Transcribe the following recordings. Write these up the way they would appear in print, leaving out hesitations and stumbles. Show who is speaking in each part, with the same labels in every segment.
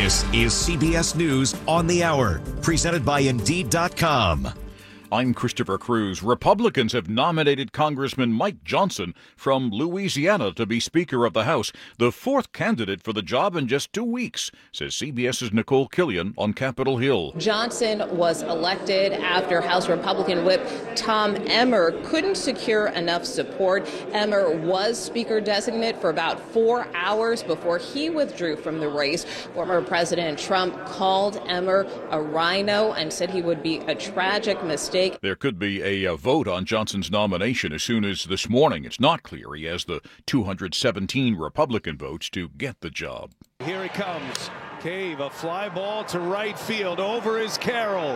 Speaker 1: This is CBS News on the Hour, presented by Indeed.com.
Speaker 2: I'm Christopher Cruz. Republicans have nominated Congressman Mike Johnson from Louisiana to be Speaker of the House, the fourth candidate for the job in just 2 weeks, says CBS's Nicole Killion on Capitol Hill.
Speaker 3: Johnson was elected after House Republican Whip Tom Emmer couldn't secure enough support. Emmer was Speaker designate for about 4 hours before he withdrew from the race. Former President Trump called Emmer a rhino and said he would be a tragic mistake.
Speaker 2: There could be a vote on Johnson's nomination as soon as this morning. It's not clear he has the 217 Republican votes to get the job.
Speaker 4: Here he comes. Cave, a fly ball to right field. Over is Carroll.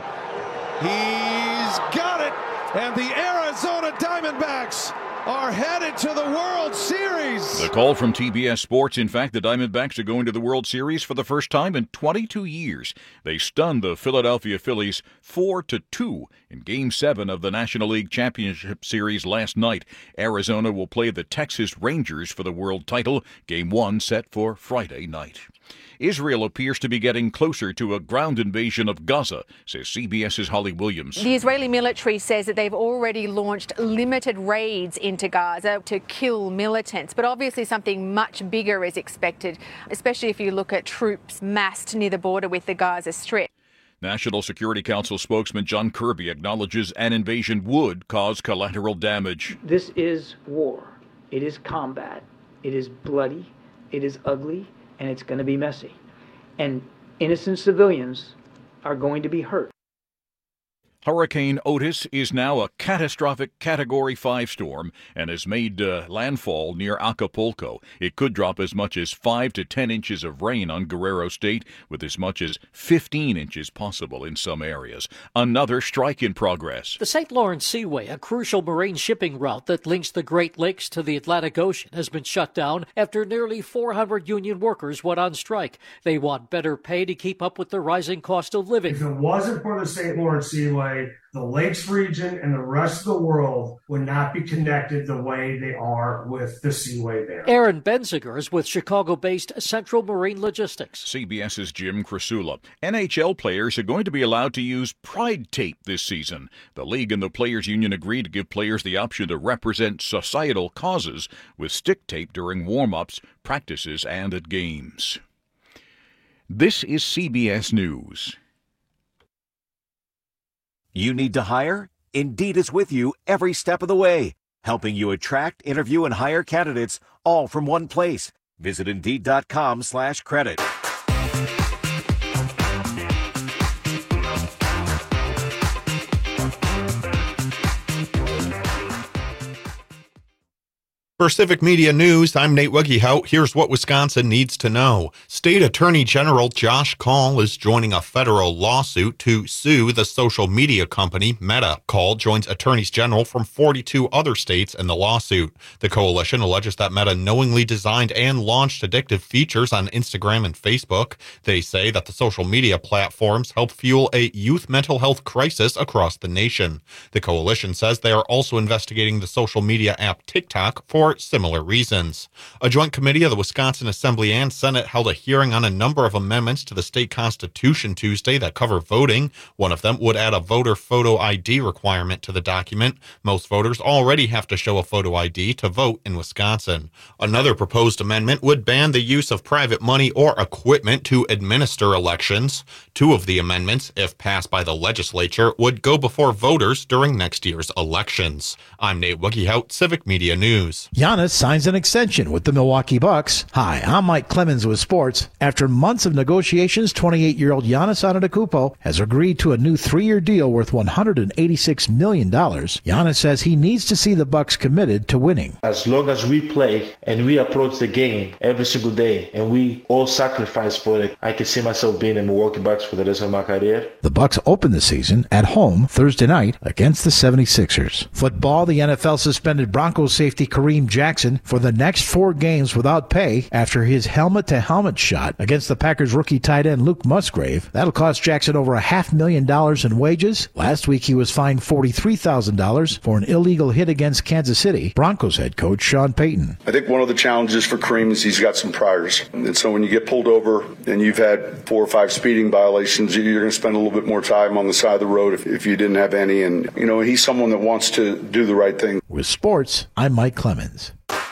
Speaker 4: He's got it. And the Arizona Diamondbacks are headed to the World Series.
Speaker 2: The call from TBS Sports. In fact, the Diamondbacks are going to the World Series for the first time in 22 years. They stunned the Philadelphia Phillies 4-2 in Game 7 of the National League Championship Series last night. Arizona will play the Texas Rangers for the world title. Game 1 set for Friday night. Israel appears to be getting closer to a ground invasion of Gaza, says CBS's Holly Williams.
Speaker 5: The Israeli military says that they've already launched limited raids into Gaza to kill militants. But obviously something much bigger is expected, especially if you look at troops massed near the border with the Gaza Strip.
Speaker 2: National Security Council spokesman John Kirby acknowledges an invasion would cause collateral damage.
Speaker 6: This is war. It is combat. It is bloody. It is ugly. And it's going to be messy. And innocent civilians are going to be hurt.
Speaker 2: Hurricane Otis is now a catastrophic Category 5 storm and has made landfall near Acapulco. It could drop as much as 5 to 10 inches of rain on Guerrero State, with as much as 15 inches possible in some areas. Another strike in progress.
Speaker 7: The St. Lawrence Seaway, a crucial marine shipping route that links the Great Lakes to the Atlantic Ocean, has been shut down after nearly 400 union workers went on strike. They want better pay to keep up with the rising cost of living.
Speaker 8: If it wasn't for the St. Lawrence Seaway, the Lakes region and the rest of the world would not be connected the way they are with the Seaway there.
Speaker 7: Aaron Benziger is with Chicago-based Central Marine Logistics.
Speaker 2: CBS's Jim Krasula. NHL players are going to be allowed to use Pride tape this season. The league and the Players Union agreed to give players the option to represent societal causes with stick tape during warm-ups, practices, and at games. This is CBS News.
Speaker 1: You need to hire? Indeed is with you every step of the way, helping you attract, interview, and hire candidates all from one place. Visit Indeed.com/credit.
Speaker 9: For Civic Media News, I'm Nate Wegehout. Here's what Wisconsin needs to know. State Attorney General Josh Kaul is joining a federal lawsuit to sue the social media company Meta. Kaul joins attorneys general from 42 other states in the lawsuit. The coalition alleges that Meta knowingly designed and launched addictive features on Instagram and Facebook. They say that the social media platforms help fuel a youth mental health crisis across the nation. The coalition says they are also investigating the social media app TikTok for similar reasons. A joint committee of the Wisconsin Assembly and Senate held a hearing on a number of amendments to the state constitution Tuesday that cover voting. One of them would add a voter photo ID requirement to the document. Most voters already have to show a photo ID to vote in Wisconsin. Another proposed amendment would ban the use of private money or equipment to administer elections. Two of the amendments, if passed by the legislature, would go before voters during next year's elections. I'm Nate Wegehout, Civic Media News.
Speaker 10: Giannis signs an extension with the Milwaukee Bucks. Hi, I'm Mike Clemens with sports. After months of negotiations, 28-year-old Giannis Antetokounmpo has agreed to a new 3-year deal worth $186 million. Giannis says he needs to see the Bucks committed to winning.
Speaker 11: As long as we play and we approach the game every single day and we all sacrifice for it, I can see myself being in Milwaukee Bucks for the rest of my career.
Speaker 10: The Bucks open the season at home Thursday night against the 76ers. Football, the NFL suspended Broncos safety Kareem Dane Jackson for the next 4 games without pay after his helmet-to-helmet shot against the Packers rookie tight end Luke Musgrave. That'll cost Jackson over $500,000 in wages. Last week, he was fined $43,000 for an illegal hit against Kansas City. Broncos head coach Sean Payton.
Speaker 12: I think one of the challenges for Kareem is he's got some priors. And so when you get pulled over and you've had 4 or 5 speeding violations, you're going to spend a little bit more time on the side of the road if you didn't have any. And, you know, he's someone that wants to do the right thing.
Speaker 10: With sports, I'm Mike Clemens.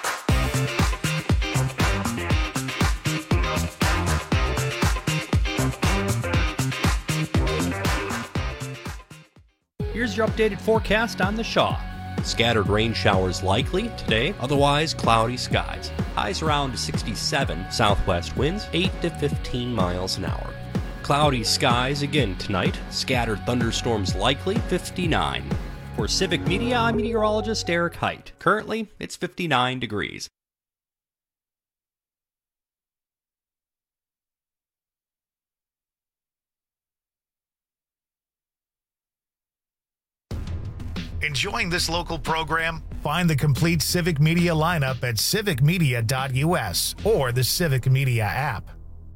Speaker 13: Here's your updated forecast on the Shaw. Scattered rain showers likely today, otherwise cloudy skies. Highs around 67, southwest winds 8 to 15 miles an hour. Cloudy skies again tonight, scattered thunderstorms likely 59. For Civic Media, I'm meteorologist Eric Height. Currently, it's 59 degrees.
Speaker 14: Enjoying this local program? Find the complete Civic Media lineup at civicmedia.us or the Civic Media app.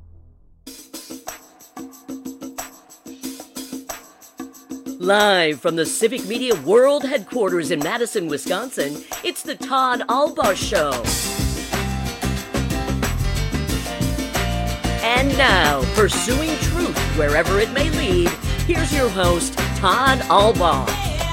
Speaker 15: Live from the Civic Media World Headquarters in Madison, Wisconsin, it's the Todd Albaugh Show. And now, pursuing truth wherever it may lead, here's your host, Todd Albaugh.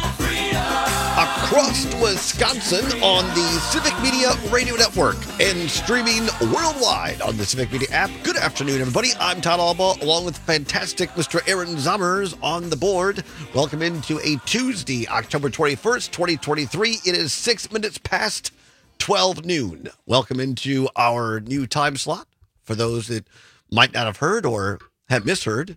Speaker 16: Across Wisconsin on the Civic Media Radio Network and streaming worldwide on the Civic Media app. Good afternoon, everybody. I'm Todd Albaugh, along with fantastic Mr. Aaron Zommers on the board. Welcome into a Tuesday, October 21st, 2023. It is 6 minutes past 12 noon. Welcome into our new time slot. For those that might not have heard or have misheard,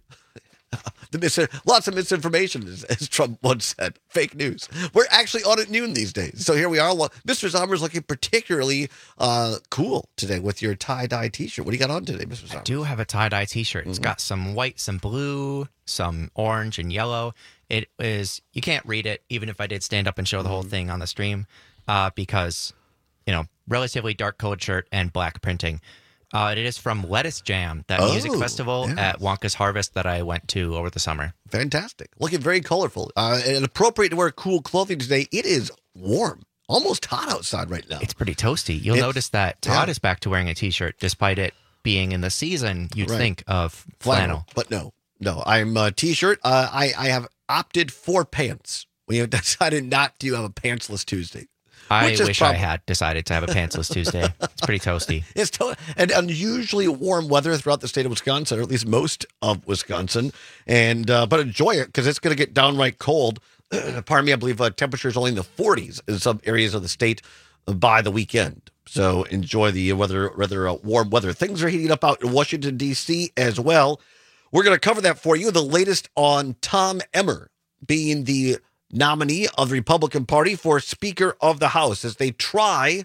Speaker 16: lots of misinformation, as Trump once said. Fake news. We're actually on at noon these days. So here we are. Mr. Zommers looking particularly cool today with your tie-dye T-shirt. What do you got on today, Mr. Zommers?
Speaker 17: I do have a tie-dye T-shirt. It's got some white, some blue, some orange, and yellow. It is, you can't read it, even if I did stand up and show the whole thing on the stream, because, you know, relatively dark colored shirt and black printing. It is from Lettuce Jam, that music festival at Wonka's Harvest that I went to over the summer.
Speaker 16: Fantastic. Looking very colorful. And appropriate to wear cool clothing today. It is warm, almost hot outside right now.
Speaker 17: It's pretty toasty. You'll notice that Todd is back to wearing a T-shirt, despite it being in the season. You'd think of flannel.
Speaker 16: But no, I'm a T-shirt. I have opted for pants. We have decided not to have a pantsless Tuesday.
Speaker 17: I wish I had decided to have a pantsless Tuesday. It's pretty toasty.
Speaker 16: And unusually warm weather throughout the state of Wisconsin, or at least most of Wisconsin. And but enjoy it because it's going to get downright cold. Pardon me, I believe temperatures only in the 40s in some areas of the state by the weekend. So enjoy the rather warm weather. Things are heating up out in Washington, D.C. as well. We're going to cover that for you. The latest on Tom Emmer being the nominee of the Republican Party for Speaker of the House as they try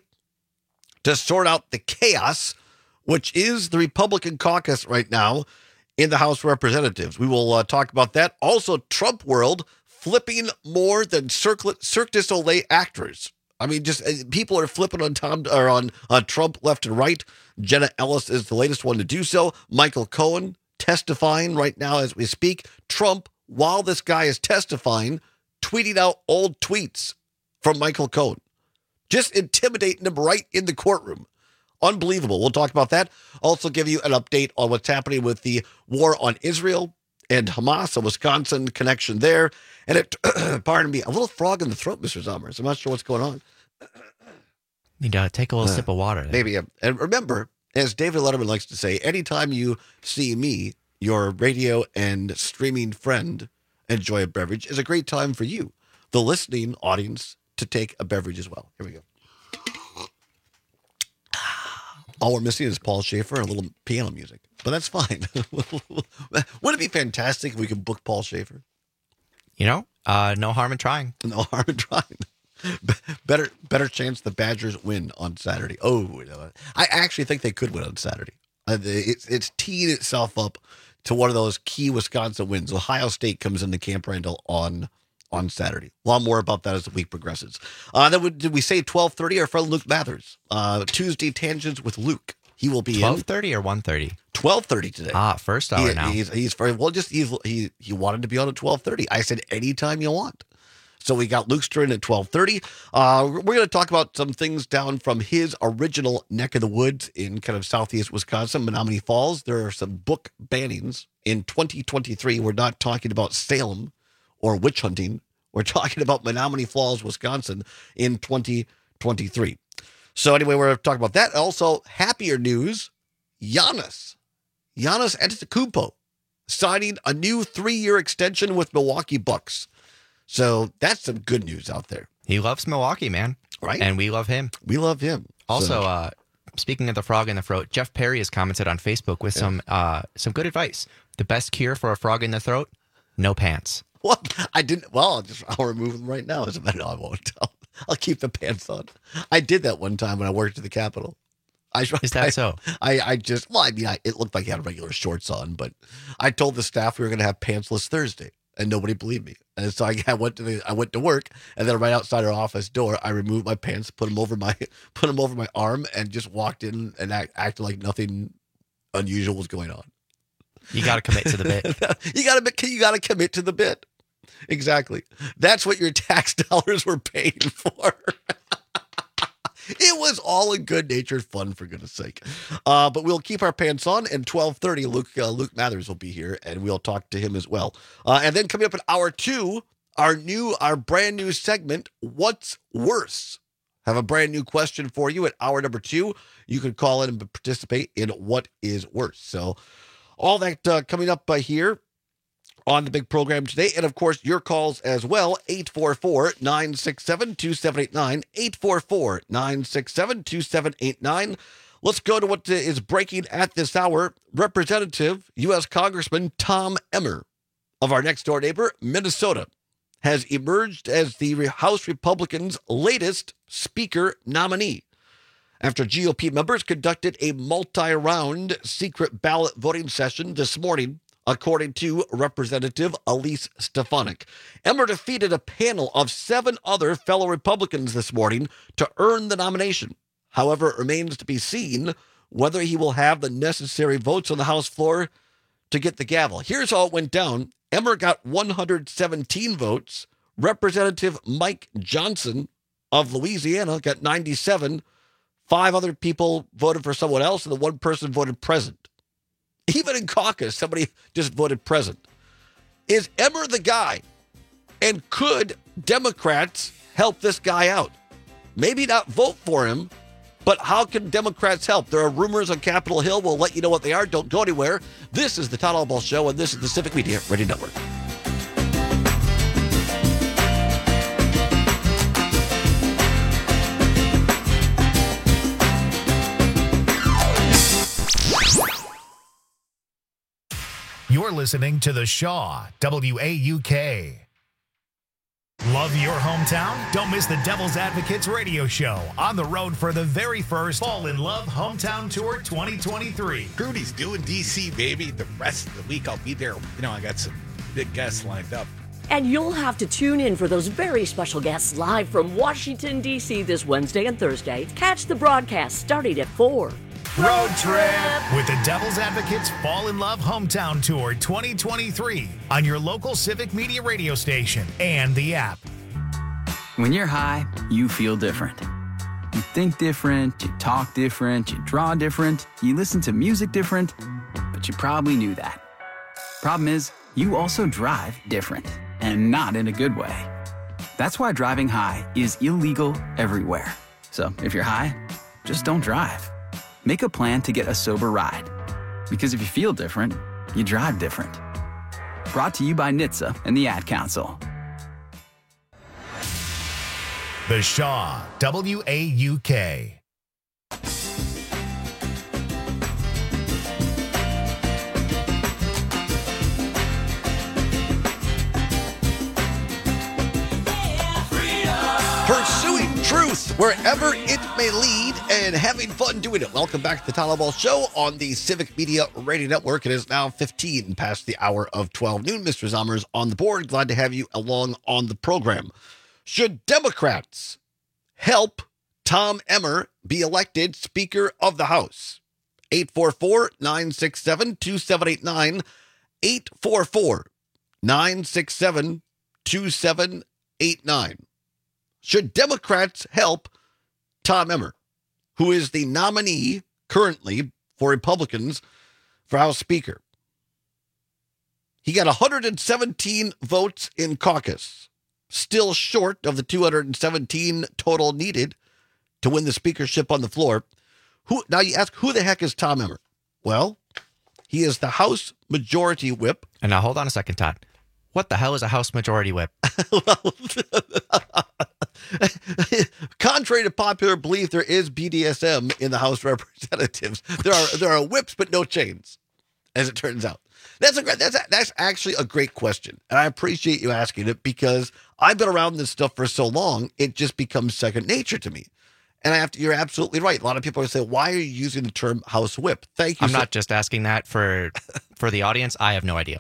Speaker 16: to sort out the chaos, which is the Republican caucus right now in the House of Representatives. We will talk about that. Also, Trump world flipping more than Cirque du Soleil actors. I mean, just people are flipping on Trump left and right. Jenna Ellis is the latest one to do so. Michael Cohen testifying right now as we speak. Trump, while this guy is testifying, tweeting out old tweets from Michael Cohen, just intimidating him right in the courtroom. Unbelievable. We'll talk about that. Also give you an update on what's happening with the war on Israel and Hamas, a Wisconsin connection there. And pardon me, a little frog in the throat, Mr. Zommers. I'm not sure what's going on.
Speaker 17: Need to take a little sip of water.
Speaker 16: Maybe. And remember, as David Letterman likes to say, anytime you see me, your radio and streaming friend, enjoy a beverage, is a great time for you, the listening audience, to take a beverage as well. Here we go. All we're missing is Paul Schaefer and a little piano music, but that's fine. Wouldn't it be fantastic if we could book Paul Schaefer?
Speaker 17: You know, no harm in trying.
Speaker 16: No harm in trying. Better chance the Badgers win on Saturday. Oh, I actually think they could win on Saturday. It's teeing itself up to one of those key Wisconsin wins. Ohio State comes into Camp Randall on on Saturday. A lot more about that as the week progresses. Then did we say 12:30? Our friend Luke Mathers. Tuesday Tangents with Luke. He will be
Speaker 17: 12:30 or 1:30?
Speaker 16: 12:30 today.
Speaker 17: First hour now.
Speaker 16: He's very well. He wanted to be on at 12:30. I said anytime you want. So we got Luke Stern at 12:30. We're going to talk about some things down from his original neck of the woods in kind of southeast Wisconsin, Menominee Falls. There are some book bannings in 2023. We're not talking about Salem or witch hunting. We're talking about Menominee Falls, Wisconsin in 2023. So anyway, we're talking about that. Also, happier news, Giannis Antetokounmpo signing a new 3-year extension with Milwaukee Bucks. So that's some good news out there.
Speaker 17: He loves Milwaukee, man.
Speaker 16: Right.
Speaker 17: And we love him.
Speaker 16: We love him.
Speaker 17: Also, speaking of the frog in the throat, Jeff Perry has commented on Facebook with some good advice. The best cure for a frog in the throat, no pants.
Speaker 16: Well, I'll remove them right now. No, I won't. I'll keep the pants on. I did that one time when I worked at the Capitol.
Speaker 17: Is that so?
Speaker 16: It looked like he had regular shorts on, but I told the staff we were going to have pantsless Thursday, and nobody believed me. And so I went to work, and then right outside our office door, I removed my pants, put them over my arm, and just walked in and acted like nothing unusual was going on.
Speaker 17: You got to commit to the bit.
Speaker 16: You got to commit to the bit. Exactly. That's what your tax dollars were paying for. It was all in good-natured fun, for goodness sake. But we'll keep our pants on, and 12:30, Luke Mathers will be here, and we'll talk to him as well. And then coming up in hour 2, our brand new segment, What's Worse? Have a brand new question for you at hour number 2. You can call in and participate in What Is Worse. So all that coming up here on the big program today. And, of course, your calls as well, 844-967-2789, 844-967-2789. Let's go to what is breaking at this hour. Representative, U.S. Congressman Tom Emmer of our next-door neighbor, Minnesota, has emerged as the House Republicans' latest Speaker nominee after GOP members conducted a multi-round secret ballot voting session this morning, according to Representative Elise Stefanik. Emmer defeated a panel of 7 other fellow Republicans this morning to earn the nomination. However, it remains to be seen whether he will have the necessary votes on the House floor to get the gavel. Here's how it went down. Emmer got 117 votes. Representative Mike Johnson of Louisiana got 97. 5 other people voted for someone else, and the 1 person voted present. Even in caucus, somebody just voted present. Is Emmer the guy? And could Democrats help this guy out? Maybe not vote for him, but how can Democrats help? There are rumors on Capitol Hill. We'll let you know what they are. Don't go anywhere. This is the Todd Albaugh Show, and this is the Civic Media Radio Network.
Speaker 14: You're listening to The Shaw, WAUK. Love your hometown? Don't miss the Devil's Advocates radio show on the road for the very first Fall in Love Hometown Tour 2023.
Speaker 18: Rudy's doing DC, baby. The rest of the week I'll be there. I got some big guests lined up.
Speaker 15: And you'll have to tune in for those very special guests live from Washington, D.C. this Wednesday and Thursday. Catch the broadcast starting at 4.
Speaker 14: Road trip with the Devil's Advocates Fall in Love Hometown Tour 2023 on your local Civic Media radio station and the app.
Speaker 19: When you're high, you feel different. You think different, you talk different, you draw different, you listen to music different, but you probably knew that. Problem is, you also drive different, and not in a good way. That's why driving high is illegal everywhere. So if you're high, just don't drive. Make a plan to get a sober ride. Because if you feel different, you drive different. Brought to you by NHTSA and the Ad Council.
Speaker 14: The Shaw, WAUK.
Speaker 16: truth wherever it may lead and having fun doing it. Welcome back to the Tyler Ball Show on the Civic Media Radio Network. It is now 15 past the hour of 12 noon. Mr. Zommers on the board. Glad to have you along on the program. Should Democrats help Tom Emmer be elected Speaker of the House? 844-967-2789. 844-967-2789. Should Democrats help Tom Emmer, who is the nominee currently for Republicans for House Speaker? He got 117 votes in caucus, still short of the 217 total needed to win the speakership on the floor. Now you ask, who the heck is Tom Emmer? Well, he is the House Majority Whip.
Speaker 17: And now hold on a second, Todd. What the hell is a House Majority Whip?
Speaker 16: Contrary to popular belief, there is BDSM in the House of Representatives. There are whips, but no chains, as it turns out. That's actually a great question, and I appreciate you asking it because I've been around this stuff for so long, it just becomes second nature to me. And you're absolutely right. A lot of people are saying, "Why are you using the term House Whip?" Thank you.
Speaker 17: I'm not just asking that for the audience. I have no idea.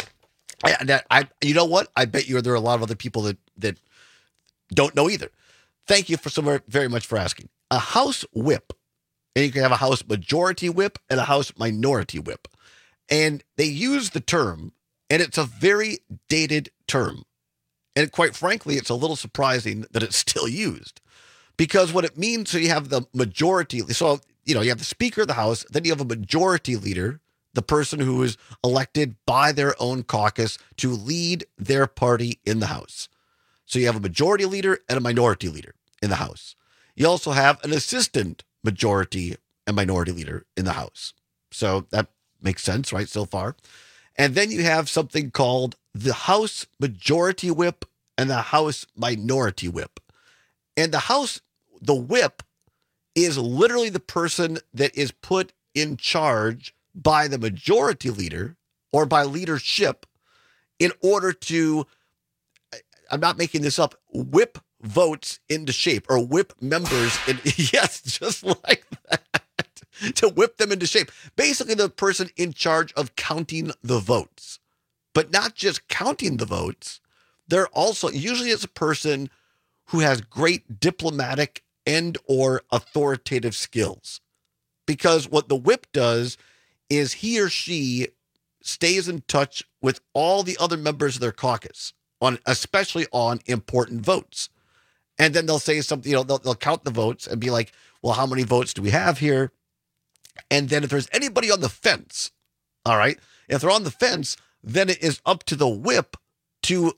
Speaker 16: You know what? I bet there are a lot of other people that don't know either. Thank you very much for asking. A House Whip, and you can have a House Majority Whip and a House Minority Whip. And they use the term, and it's a very dated term. And quite frankly, it's a little surprising that it's still used. Because what it means, so you have the majority, so, you have the Speaker of the House, then you have a majority leader, the person who is elected by their own caucus to lead their party in the House. So you have a majority leader and a minority leader in the House. You also have an assistant majority and minority leader in the House. So that makes sense, right, so far? And then you have something called the House Majority Whip and the House Minority Whip. And the whip is literally the person that is put in charge by the majority leader or by leadership in order to, I'm not making this up, whip votes into shape or whip members in, yes, just like that, to whip them into shape. Basically the person in charge of counting the votes, but not just counting the votes. They're also, usually it's a person who has great diplomatic and or authoritative skills. Because what the whip does is he or she stays in touch with all the other members of their caucus, especially on important votes. And then they'll say something, they'll count the votes and be like, well, how many votes do we have here? And then if there's anybody on the fence, all right, if they're on the fence, then it is up to the whip to,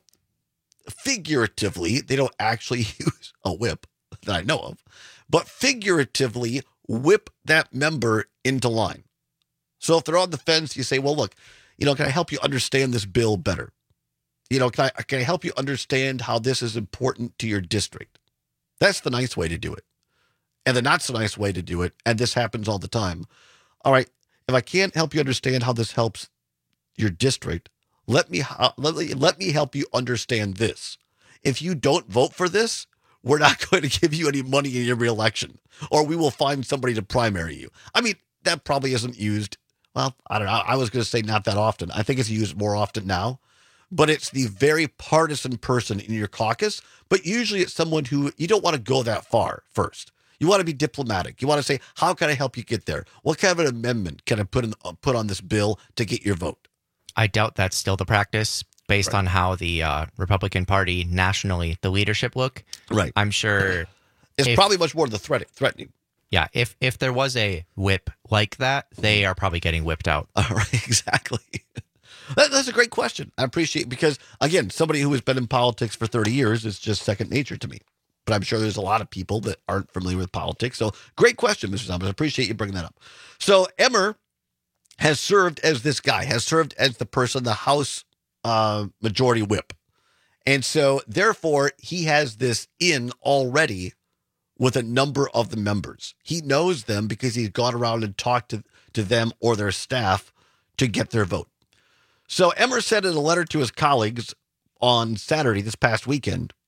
Speaker 16: figuratively, they don't actually use a whip that I know of, but figuratively whip that member into line. So if they're on the fence, you say, well, look, can I help you understand this bill better? Can I help you understand how this is important to your district? That's the nice way to do it. And the not so nice way to do it, and this happens all the time. All right, if I can't help you understand how this helps your district, let me help you understand this. If you don't vote for this, we're not going to give you any money in your reelection, or we will find somebody to primary you. I mean, that probably isn't used. Well, I don't know. I was going to say not that often. I think it's used more often now, but it's the very partisan person in your caucus. But usually it's someone who you don't want to go that far first. You want to be diplomatic. You want to say, how can I help you get there? What kind of an amendment can I put on this bill to get your vote?
Speaker 17: I doubt that's still the practice based on how the Republican Party nationally, the leadership look.
Speaker 16: Right.
Speaker 17: I'm sure
Speaker 16: it's probably much more the threatening.
Speaker 17: Yeah. If there was a whip like that, they are probably getting whipped out.
Speaker 16: All right. Exactly. That's a great question. I appreciate it because, again, somebody who has been in politics for 30 years is just second nature to me. But I'm sure there's a lot of people that aren't familiar with politics. So great question, Mr. Thomas. I appreciate you bringing that up. So Emmer has served as this guy, has served as the person, the House Majority Whip. And so, therefore, he has this in already with a number of the members. He knows them because he's gone around and talked to them or their staff to get their vote. So Emmer said in a letter to his colleagues on Saturday, this past weekend,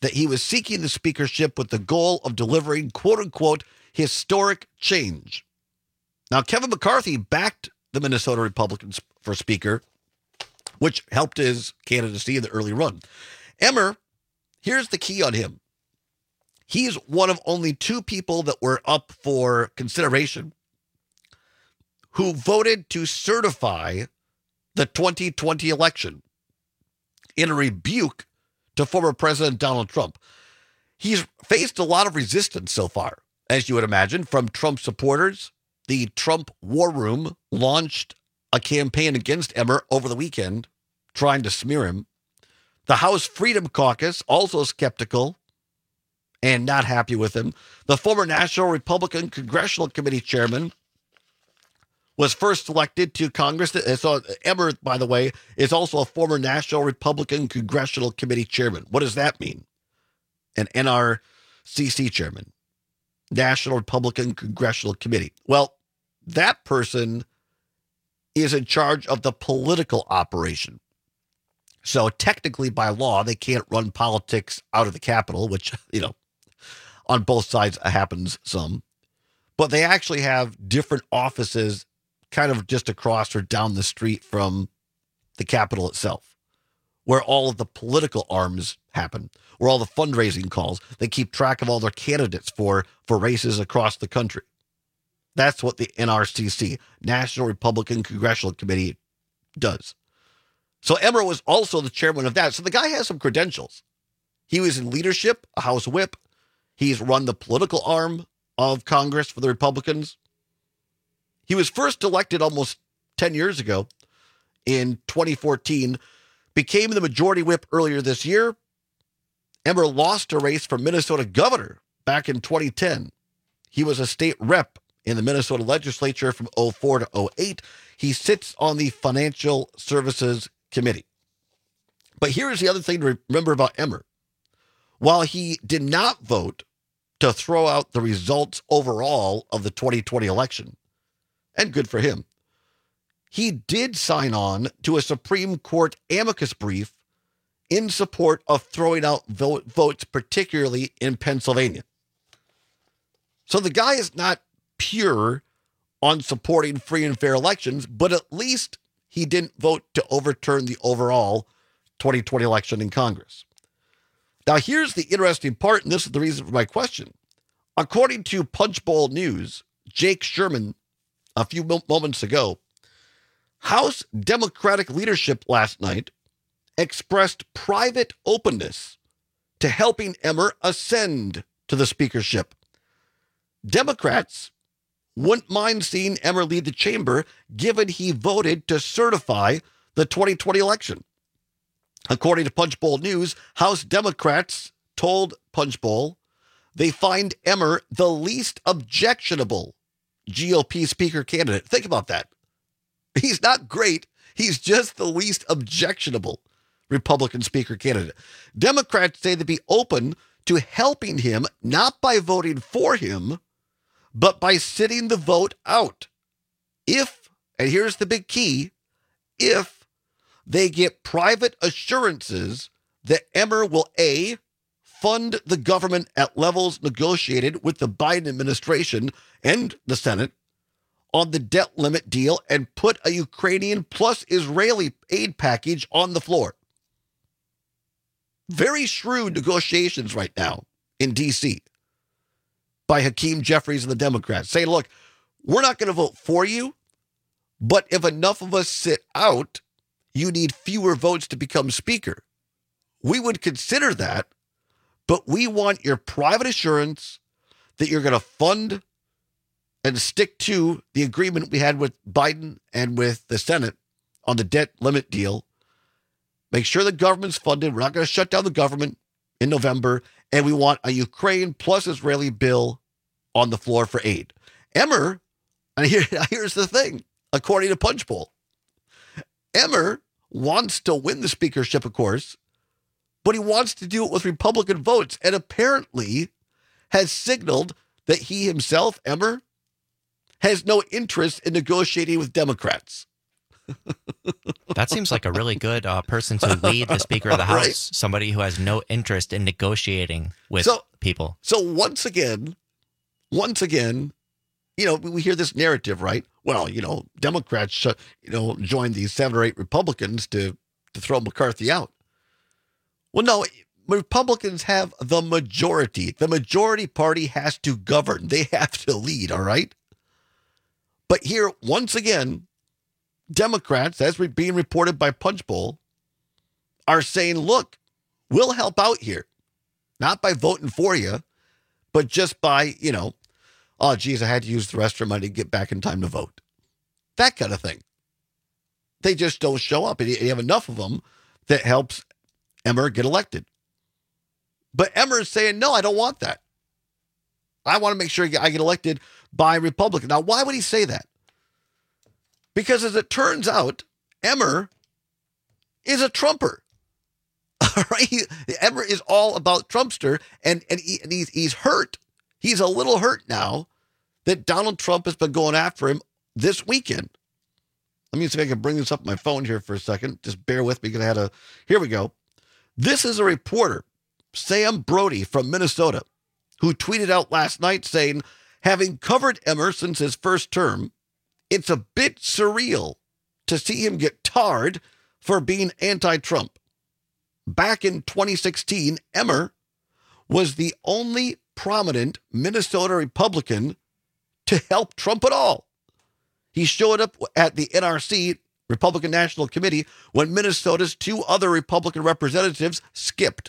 Speaker 16: that he was seeking the speakership with the goal of delivering, quote-unquote, historic change. Now, Kevin McCarthy backed the Minnesota Republicans for Speaker, which helped his candidacy in the early run. Emmer, here's the key on him. He's one of only two people that were up for consideration who voted to certify the 2020 election in a rebuke to former President Donald Trump. He's faced a lot of resistance so far, as you would imagine, from Trump supporters. The Trump War Room launched a campaign against Emmer over the weekend, trying to smear him. The House Freedom Caucus, also skeptical and not happy with him. The former National Republican Congressional Committee chairman was first elected to Congress. So Emmer, by the way, is also a former National Republican Congressional Committee chairman. What does that mean? An NRCC chairman, National Republican Congressional Committee. Well, that person is in charge of the political operation. So technically, by law, they can't run politics out of the Capitol, which, on both sides happens some. But they actually have different offices kind of just across or down the street from the Capitol itself, where all of the political arms happen, where all the fundraising calls. They keep track of all their candidates for races across the country. That's what the NRCC, National Republican Congressional Committee, does. So Emmer was also the chairman of that. So the guy has some credentials. He was in leadership, a House whip. He's run the political arm of Congress for the Republicans. He was first elected almost 10 years ago in 2014, became the majority whip earlier this year. Emmer lost a race for Minnesota governor back in 2010. He was a state rep in the Minnesota legislature from 2004 to 2008. He sits on the Financial Services Committee. But here's the other thing to remember about Emmer. While he did not vote to throw out the results overall of the 2020 election, and good for him, he did sign on to a Supreme Court amicus brief in support of throwing out votes, particularly in Pennsylvania. So the guy is not pure on supporting free and fair elections, but at least he didn't vote to overturn the overall 2020 election in Congress. Now, here's the interesting part, and this is the reason for my question. According to Punchbowl News, Jake Sherman, a few moments ago, House Democratic leadership last night expressed private openness to helping Emmer ascend to the speakership. Democrats wouldn't mind seeing Emmer lead the chamber, given he voted to certify the 2020 election. According to Punchbowl News, House Democrats told Punchbowl they find Emmer the least objectionable GOP speaker candidate. Think about that. He's not great. He's just the least objectionable Republican speaker candidate. Democrats say they'd be open to helping him, not by voting for him, but by sitting the vote out. If, and here's the big key, if they get private assurances that Emmer will A, fund the government at levels negotiated with the Biden administration and the Senate on the debt limit deal and put a Ukrainian plus Israeli aid package on the floor. Very shrewd negotiations right now in D.C. by Hakeem Jeffries and the Democrats, saying, look, we're not going to vote for you, but if enough of us sit out, you need fewer votes to become speaker. We would consider that, but we want your private assurance that you're going to fund and stick to the agreement we had with Biden and with the Senate on the debt limit deal. Make sure the government's funded. We're not going to shut down the government in November. And we want a Ukraine plus Israeli bill on the floor for aid. Emmer, and here's the thing, according to Punchbowl, Emmer wants to win the speakership, of course, but he wants to do it with Republican votes and apparently has signaled that he himself, Emmer, has no interest in negotiating with Democrats.
Speaker 17: That seems like a really good person to lead the Speaker of the House,
Speaker 16: Right.
Speaker 17: somebody who has no interest in negotiating with people.
Speaker 16: So once again, we hear this narrative, right? Well, Democrats, joined these 7 or 8 Republicans to throw McCarthy out. Well, no, Republicans have the majority. The majority party has to govern. They have to lead, all right? But here, once again, Democrats, as being reported by Punchbowl, are saying, look, we'll help out here. Not by voting for you, but just by, oh, geez, I had to use the restroom money to get back in time to vote. That kind of thing. They just don't show up. And you have enough of them that helps Emmer get elected. But Emmer is saying, no, I don't want that. I want to make sure I get elected by Republican. Now, why would he say that? Because as it turns out, Emmer is a Trumper. All right? Emmer is all about Trumpster, and he's hurt. He's a little hurt now that Donald Trump has been going after him this weekend. Let me see if I can bring this up on my phone here for a second. Just bear with me because here we go. This is a reporter, Sam Brody from Minnesota, who tweeted out last night saying, having covered Emmer since his first term, it's a bit surreal to see him get tarred for being anti-Trump. Back in 2016, Emmer was the only prominent Minnesota Republican to help Trump at all. He showed up at the NRC, Republican National Committee, when Minnesota's 2 other Republican representatives skipped.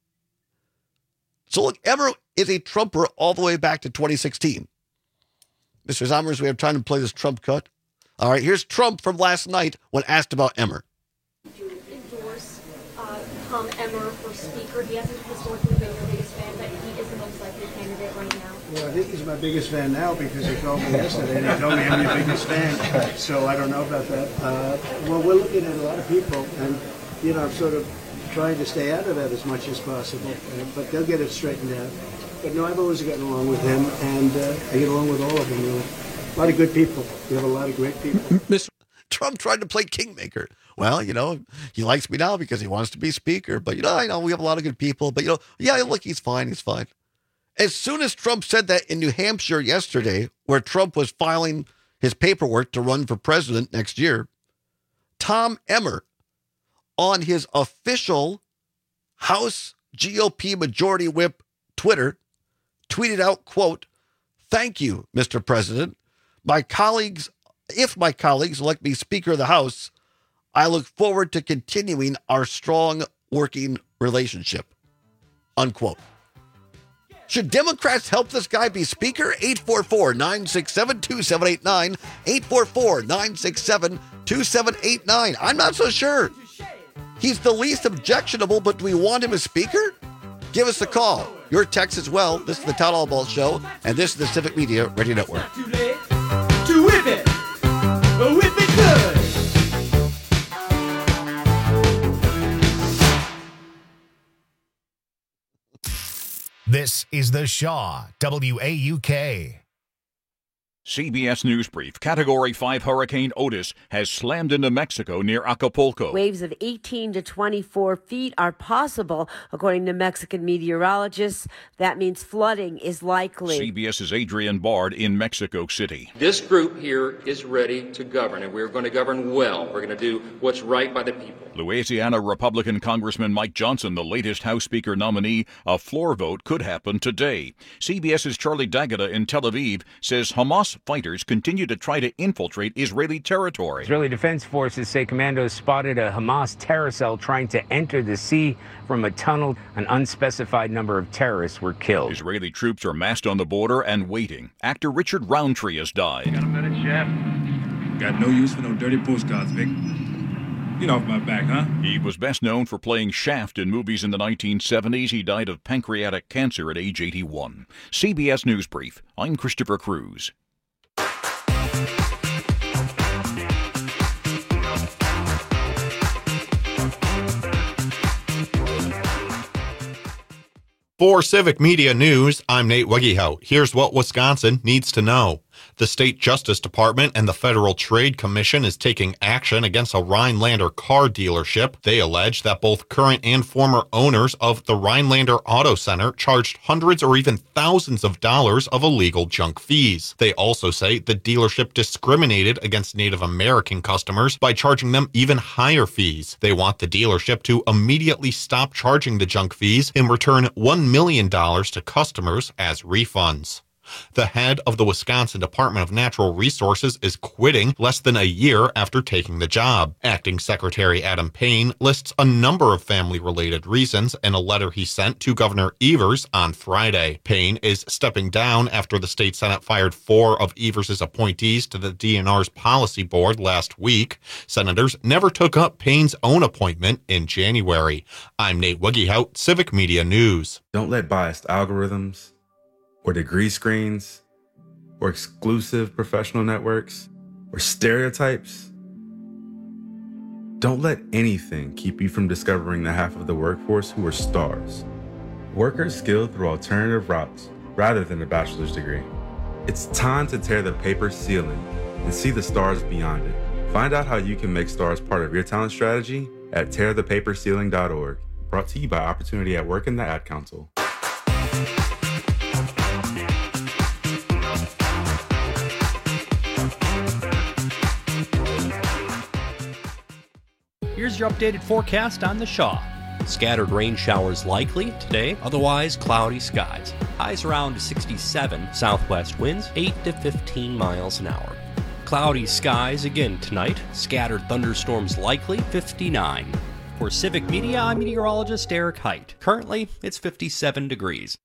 Speaker 16: So look, Emmer is a Trumper all the way back to 2016. Mr. Zommers, we have time to play this Trump cut. All right, here's Trump from last night when asked about Emmer.
Speaker 20: Did you endorse Tom Emmer for Speaker? He hasn't historically been your biggest fan, but he is the most likely candidate right now.
Speaker 21: Well, I think he's my biggest fan now because he called me yesterday and he told me I'm your biggest fan. So I don't know about that. Well, we're looking at a lot of people and, I'm sort of trying to stay out of that as much as possible. But they'll get it straightened out. But no, I've always gotten along with him, and I get along with all of them, really. A lot of good people. We have a lot of great people.
Speaker 16: Mr. Trump tried to play kingmaker. Well, he likes me now because he wants to be speaker. But, I know we have a lot of good people. But, yeah, look, he's fine. He's fine. As soon as Trump said that in New Hampshire yesterday, where Trump was filing his paperwork to run for president next year, Tom Emmer, on his official House GOP Majority Whip Twitter, tweeted out, quote, "Thank you, Mr. President. If my colleagues elect me Speaker of the House, I look forward to continuing our strong working relationship." Unquote. Should Democrats help this guy be Speaker? 844-967-2789. 844-967-2789. I'm not so sure. He's the least objectionable, but do we want him as Speaker? Give us a call. Your text as well. This is the Todd Albaugh Show, and this is the Civic Media Radio Network.
Speaker 22: Too late to whip it good.
Speaker 14: This is the Shaw, WAUK.
Speaker 2: CBS News Brief. Category 5 Hurricane Otis has slammed into Mexico near Acapulco.
Speaker 23: Waves of 18 to 24 feet are possible, according to Mexican meteorologists. That means flooding is likely.
Speaker 2: CBS's Adrian Bard in Mexico City.
Speaker 24: This group here is ready to govern, and we're going to govern well. We're going to do what's right by the people.
Speaker 2: Louisiana Republican Congressman Mike Johnson, the latest House Speaker nominee. A floor vote could happen today. CBS's Charlie D'Agata in Tel Aviv says Hamas fighters continue to try to infiltrate Israeli territory.
Speaker 25: Israeli Defense Forces say commandos spotted a Hamas terror cell trying to enter the sea from a tunnel. An unspecified number of terrorists were killed.
Speaker 2: Israeli troops are massed on the border and waiting. Actor Richard Roundtree has died.
Speaker 26: Got a minute, Chef? Got no use for no dirty postcards, Vic. Get off my back, huh?
Speaker 2: He was best known for playing Shaft in movies in the 1970s. He died of pancreatic cancer at age 81. CBS News Brief. I'm Christopher Cruz.
Speaker 9: For Civic Media News, I'm Nate Wegehout. Here's what Wisconsin needs to know. The State Justice Department and the Federal Trade Commission is taking action against a Rhinelander car dealership. They allege that both current and former owners of the Rhinelander Auto Center charged hundreds or even thousands of dollars of illegal junk fees. They also say the dealership discriminated against Native American customers by charging them even higher fees. They want the dealership to immediately stop charging the junk fees and return $1 million to customers as refunds. The head of the Wisconsin Department of Natural Resources is quitting less than a year after taking the job. Acting Secretary Adam Payne lists a number of family-related reasons in a letter he sent to Governor Evers on Friday. Payne is stepping down after the state Senate fired 4 of Evers' appointees to the DNR's policy board last week. Senators never took up Payne's own appointment in January. I'm Nate Wuggehout, Civic Media News.
Speaker 3: Don't let biased algorithms or degree screens, or exclusive professional networks, or stereotypes. Don't let anything keep you from discovering the half of the workforce who are stars. Workers skilled through alternative routes rather than a bachelor's degree. It's time to tear the paper ceiling and see the stars beyond it. Find out how you can make stars part of your talent strategy at tearthepaperceiling.org. Brought to you by Opportunity at Work and the Ad Council.
Speaker 13: Here's your updated forecast on the Shaw. Scattered rain showers likely today, otherwise cloudy skies. Highs around 67, southwest winds 8 to 15 miles an hour. Cloudy skies again tonight, scattered thunderstorms likely 59. For Civic Media, I'm meteorologist Eric Height. Currently, it's 57 degrees.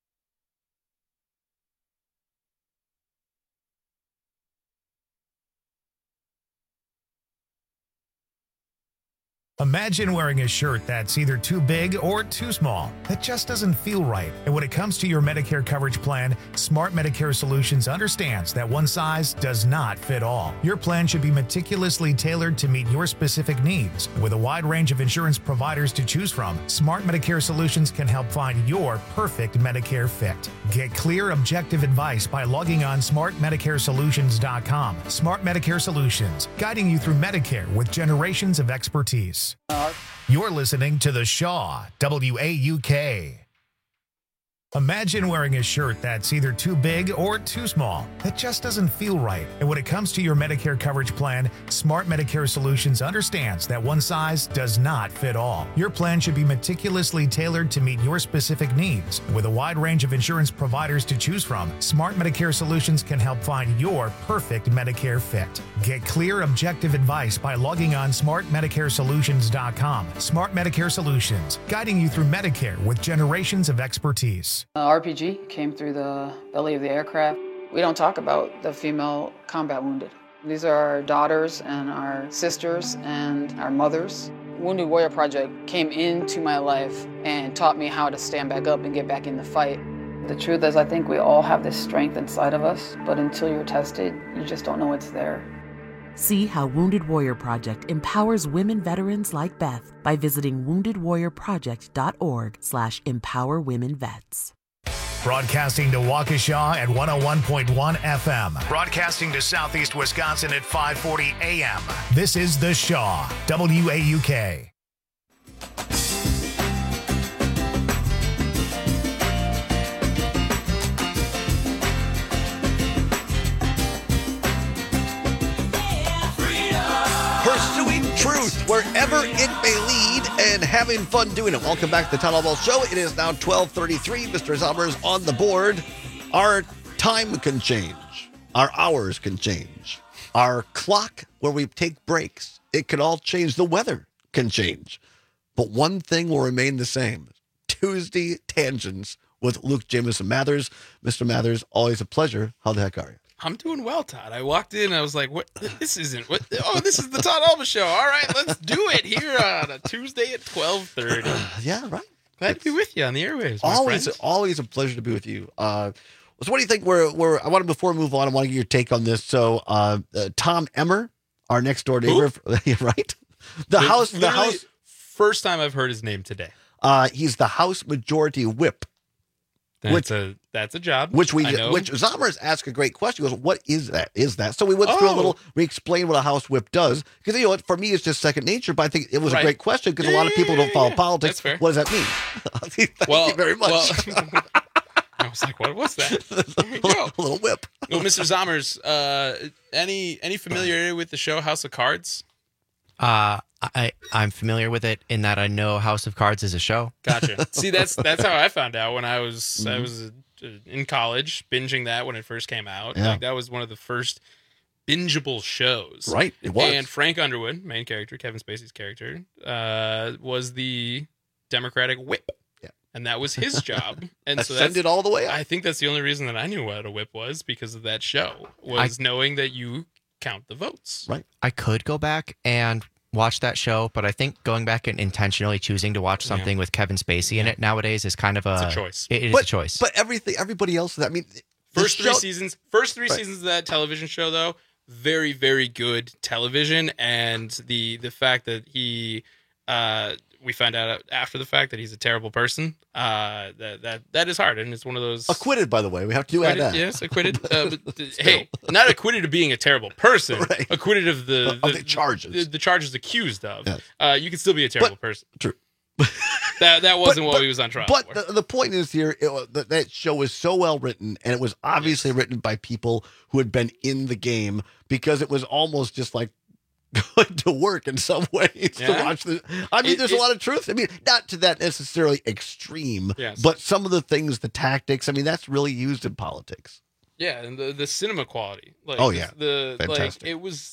Speaker 14: Imagine wearing a shirt that's either too big or too small. That just doesn't feel right. And when it comes to your Medicare coverage plan, Smart Medicare Solutions understands that one size does not fit all. Your plan should be meticulously tailored to meet your specific needs. With a wide range of insurance providers to choose from, Smart Medicare Solutions can help find your perfect Medicare fit. Get clear, objective advice by logging on smartmedicaresolutions.com. Smart Medicare Solutions, guiding you through Medicare with generations of expertise. You're listening to The Shaw, WAUK. Imagine wearing a shirt that's either too big or too small. That just doesn't feel right. And when it comes to your Medicare coverage plan, Smart Medicare Solutions understands that one size does not fit all. Your plan should be meticulously tailored to meet your specific needs. With a wide range of insurance providers to choose from, Smart Medicare Solutions can help find your perfect Medicare fit. Get clear, objective advice by logging on smartmedicaresolutions.com. Smart Medicare Solutions, guiding you through Medicare with generations of expertise.
Speaker 4: RPG came through the belly of the aircraft. We don't talk about the female combat wounded. These are our daughters and our sisters and our mothers. Wounded Warrior Project came into my life and taught me how to stand back up and get back in the fight. The truth is, I think we all have this strength inside of us, but until you're tested, you just don't know it's there.
Speaker 5: See how Wounded Warrior Project empowers women veterans like Beth by visiting woundedwarriorproject.org/empowerwomenvets.
Speaker 14: Broadcasting to Waukesha at 101.1 FM. Broadcasting to Southeast Wisconsin at 540 AM. This is The Shaw, WAUK.
Speaker 16: Pursuing truth wherever it may lead and having fun doing it. Welcome back to the Todd Albaugh Show. It is now 12:33. Mr. Zalber's on the board. Our time can change. Our hours can change. Our clock where we take breaks, it can all change. The weather can change. But one thing will remain the same. Tuesday Tangents with Luke Jamison Mathers. Mr. Mathers, always a pleasure. How the heck are you?
Speaker 6: I'm doing well, Todd. I walked in and I was like, "What? This isn't what? Oh, this is the Todd Albaugh Show. All right, let's do it here on a Tuesday at 12:30."
Speaker 16: Yeah, right.
Speaker 6: Glad to be with you on the airwaves.
Speaker 16: Always a pleasure to be with you. So, what do you think? I want to, before we move on, I want to get your take on this. So, Tom Emmer, our next door neighbor, right? The house.
Speaker 6: First time I've heard his name today.
Speaker 16: He's the House Majority Whip
Speaker 6: That's a job.
Speaker 16: Which Zommers asked a great question. He goes, what is that? So we went through we explained what a House Whip does. Because, you know what, for me, it's just second nature, but I think it was a great question because a lot of people don't follow politics. What does that mean? Thank you very much.
Speaker 6: I was like, what was that? There you go.
Speaker 16: A little whip.
Speaker 6: Well, Mr. Zommers, any familiarity with the show House of Cards?
Speaker 17: I'm familiar with it in that I know House of Cards is a show.
Speaker 6: Gotcha. See, that's how I found out when I was in college, binging that when it first came out.
Speaker 16: Yeah.
Speaker 6: Like, that was one of the first bingeable shows.
Speaker 16: Right, it was.
Speaker 6: And Frank Underwood, main character, Kevin Spacey's character, was the Democratic whip.
Speaker 16: Yeah.
Speaker 6: And that was his job. And so
Speaker 16: Ascended all the way up.
Speaker 6: I think that's the only reason that I knew what a whip was, because of that show, was knowing that you count the votes.
Speaker 16: Right.
Speaker 17: I could go back and watch that show, but I think going back and intentionally choosing to watch something with Kevin Spacey in it nowadays is kind of
Speaker 6: It's a choice.
Speaker 17: It is a choice.
Speaker 16: But everybody else, I mean,
Speaker 6: First three seasons of that television show, though, very, very good television. And the fact that he, we found out after the fact that he's a terrible person, that is hard. And it's one of those...
Speaker 16: Acquitted, by the way. We have to add that.
Speaker 6: Yes, acquitted. Hey, not acquitted of being a terrible person.
Speaker 16: Right.
Speaker 6: Acquitted of the
Speaker 16: charges.
Speaker 6: The charges accused of.
Speaker 16: Yes.
Speaker 6: You can still be a terrible person.
Speaker 16: True.
Speaker 6: That wasn't what he was on trial for.
Speaker 16: But the point is here, that show was so well written, and it was obviously written by people who had been in the game, because it was almost just like going to work in some ways to watch this. I mean, there's a lot of truth. I mean, not to that necessarily extreme, but some of the things, the tactics, I mean, that's really used in politics.
Speaker 6: Yeah, and the cinema quality. Like,
Speaker 16: fantastic.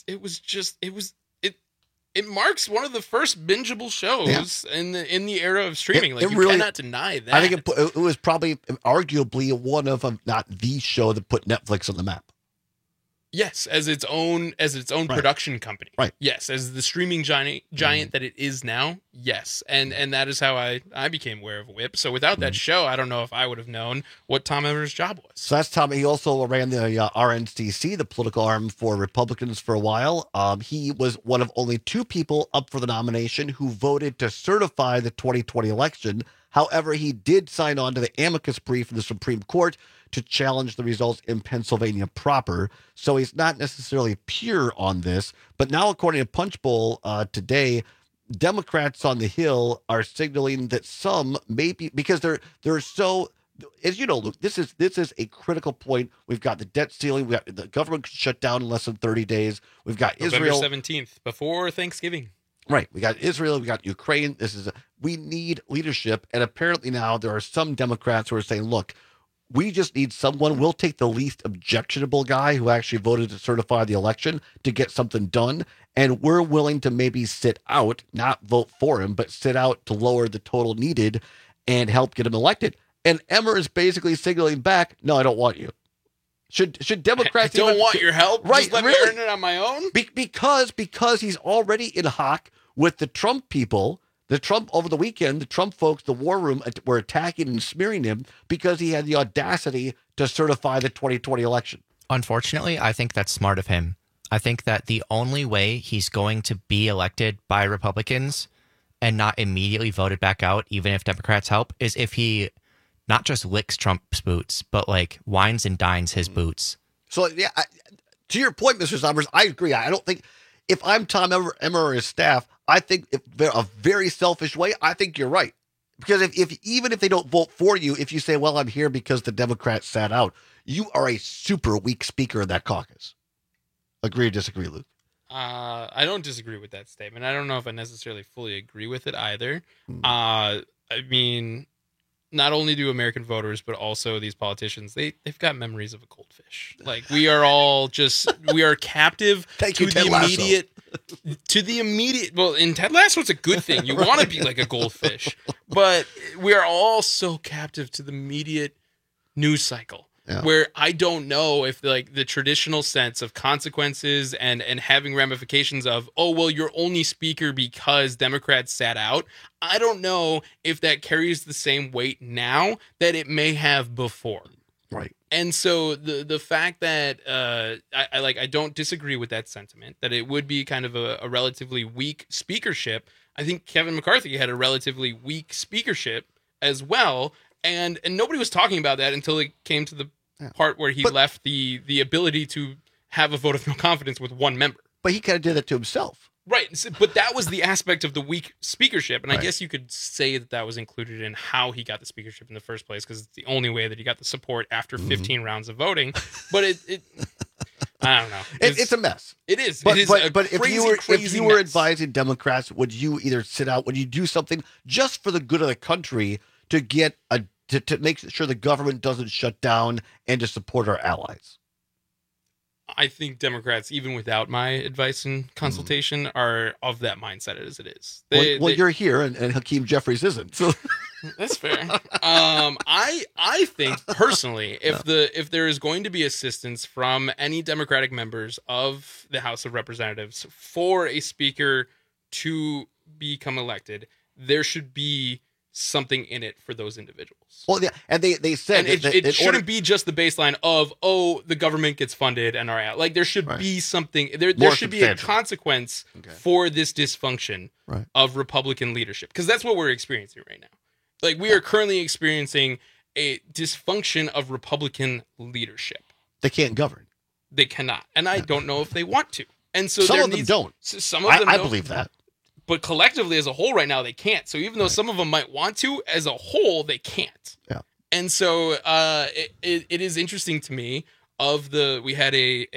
Speaker 6: It marks one of the first bingeable shows in the era of streaming. You
Speaker 16: really,
Speaker 6: cannot deny that.
Speaker 16: I think it was probably arguably one of, not the show that put Netflix on the map.
Speaker 6: Yes, as its own production company.
Speaker 16: Right.
Speaker 6: Yes, as the streaming giant that it is now. Yes, and that is how I became aware of Whip. So without that show, I don't know if I would have known what Tom Emmer's job was.
Speaker 16: So that's Tom. He also ran the RNCC, the political arm for Republicans, for a while. He was one of only 2 people up for the nomination who voted to certify the 2020 election. However, he did sign on to the amicus brief in the Supreme Court to challenge the results in Pennsylvania proper. So he's not necessarily pure on this. But now, according to Punchbowl today, Democrats on the Hill are signaling that some maybe, because they're so, as you know, Luke, this is a critical point. We've got the debt ceiling. We got the government shut down in less than 30 days. We've got Israel.
Speaker 6: November 17th, before Thanksgiving.
Speaker 16: Right. We got Israel. We got Ukraine. We need leadership. And apparently now there are some Democrats who are saying, look, we just need someone. We'll take the least objectionable guy who actually voted to certify the election to get something done. And we're willing to maybe sit out, not vote for him, but sit out to lower the total needed and help get him elected. And Emmer is basically signaling back, no, I don't want you. Should Democrats
Speaker 6: I don't want your help?
Speaker 16: Right,
Speaker 6: Just let me earn it on my own?
Speaker 16: Because he's already in hock with the Trump people. Over the weekend, the Trump folks, the war room, were attacking and smearing him because he had the audacity to certify the 2020 election.
Speaker 17: Unfortunately, I think that's smart of him. I think that the only way he's going to be elected by Republicans and not immediately voted back out, even if Democrats help, is if he not just licks Trump's boots, but like wines and dines his boots.
Speaker 16: So, yeah, to your point, Mr. Sommers, I agree. I don't think, if I'm Tom Emmer or his staff, I think a very selfish way, I think you're right. Because even if they don't vote for you, if you say, well, I'm here because the Democrats sat out, you are a super weak speaker in that caucus. Agree or disagree, Luke?
Speaker 6: I don't disagree with that statement. I don't know if I necessarily fully agree with it either. I mean, not only do American voters, but also these politicians, they've got memories of a goldfish. Like, we are all we are captive to the immediate, well, in Ted Lasso, it's a good thing. You want to be like a goldfish, but we are all so captive to the immediate news cycle. Yeah. Where I don't know if like the traditional sense of consequences and having ramifications of, oh, well, you're only speaker because Democrats sat out. I don't know if that carries the same weight now that it may have before.
Speaker 16: Right.
Speaker 6: And so the fact that I don't disagree with that sentiment, that it would be kind of a relatively weak speakership. I think Kevin McCarthy had a relatively weak speakership as well. And nobody was talking about that until it came to the part where he left the ability to have a vote of no confidence with one member.
Speaker 16: But he kind of did that to himself.
Speaker 6: Right. But that was the aspect of the weak speakership. And I guess you could say that was included in how he got the speakership in the first place, because it's the only way that he got the support after 15 rounds of voting. But it I don't know.
Speaker 16: It's a mess.
Speaker 6: It is.
Speaker 16: But,
Speaker 6: it is
Speaker 16: but if you were advising Democrats, would you either sit out, would you do something just for the good of the country to get to make sure the government doesn't shut down and to support our allies?
Speaker 6: I think Democrats, even without my advice and consultation, are of that mindset as it is.
Speaker 16: You're here, and Hakeem Jeffries isn't. So
Speaker 6: that's fair. I think personally, if there is going to be assistance from any Democratic members of the House of Representatives for a speaker to become elected, there should be something in it for those individuals.
Speaker 16: Well, yeah, and they said
Speaker 6: it shouldn't be just the baseline of the government gets funded and our like there should be something there should be a consequence for this dysfunction of Republican leadership, because that's what we're experiencing right now. Like we are currently experiencing a dysfunction of Republican leadership.
Speaker 16: They can't govern.
Speaker 6: They cannot, and I don't know if they want to. And so
Speaker 16: some of them don't.
Speaker 6: Some of them
Speaker 16: I
Speaker 6: don't.
Speaker 16: believe that.
Speaker 6: But collectively, as a whole, right now, they can't. So even though some of them might want to, as a whole, they can't.
Speaker 16: Yeah.
Speaker 6: And so it is interesting to me. We had a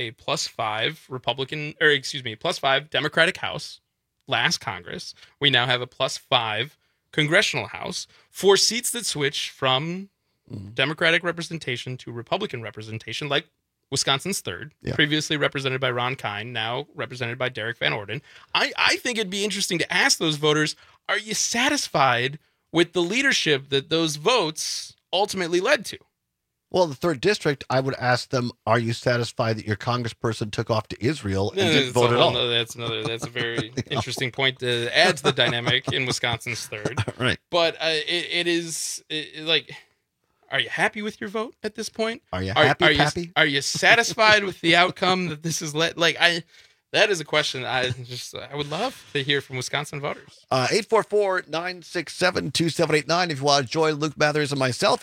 Speaker 6: +5 Democratic House last Congress. We now have a +5 congressional House for seats that switch from Democratic representation to Republican representation, like Wisconsin's 3rd, previously represented by Ron Kine, now represented by Derek Van Orden. I think it'd be interesting to ask those voters, are you satisfied with the leadership that those votes ultimately led to?
Speaker 16: Well, the 3rd district, I would ask them, are you satisfied that your congressperson took off to Israel and didn't vote at all?
Speaker 6: That's a very interesting point to add to the dynamic in Wisconsin's 3rd.
Speaker 16: Right.
Speaker 6: But it is like... Are you happy with your vote at this point?
Speaker 16: Are you happy, Pappy?
Speaker 6: Are you satisfied with the outcome that this has led? That is a question I would love to hear from Wisconsin voters.
Speaker 16: 844-967-2789. If you want to join Luke Mathers and myself,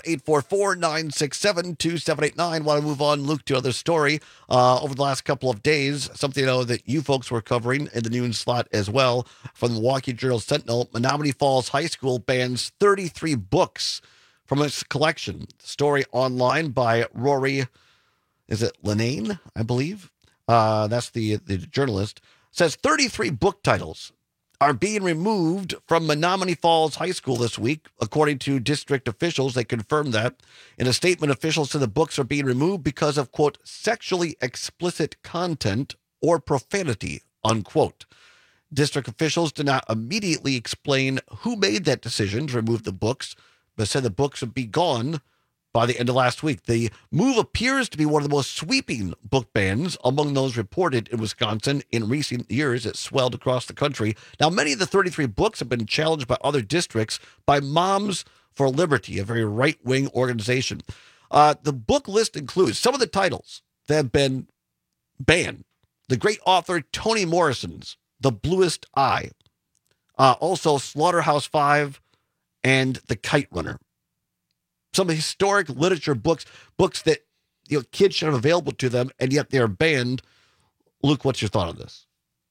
Speaker 16: 844-967-2789. Want to move on, Luke, to another story. Over the last couple of days, something that you folks were covering in the noon slot as well, from the Milwaukee Journal-Sentinel, Menomonee Falls High School bans 33 books from its collection. Story online by Rory, is it Lenane, I believe? That's the journalist. Says 33 book titles are being removed from Menomonee Falls High School this week. According to district officials, they confirmed that. In a statement, officials said the books are being removed because of, quote, sexually explicit content or profanity, unquote. District officials did not immediately explain who made that decision to remove the books, but said the books would be gone by the end of last week. The move appears to be one of the most sweeping book bans among those reported in Wisconsin in recent years. It swelled across the country. Now, many of the 33 books have been challenged by other districts by Moms for Liberty, a very right-wing organization. The book list includes some of the titles that have been banned. The great author Toni Morrison's The Bluest Eye. Also, Slaughterhouse-Five, and The Kite Runner. Some historic literature books that kids should have available to them, and yet they're banned. Luke, what's your thought on this?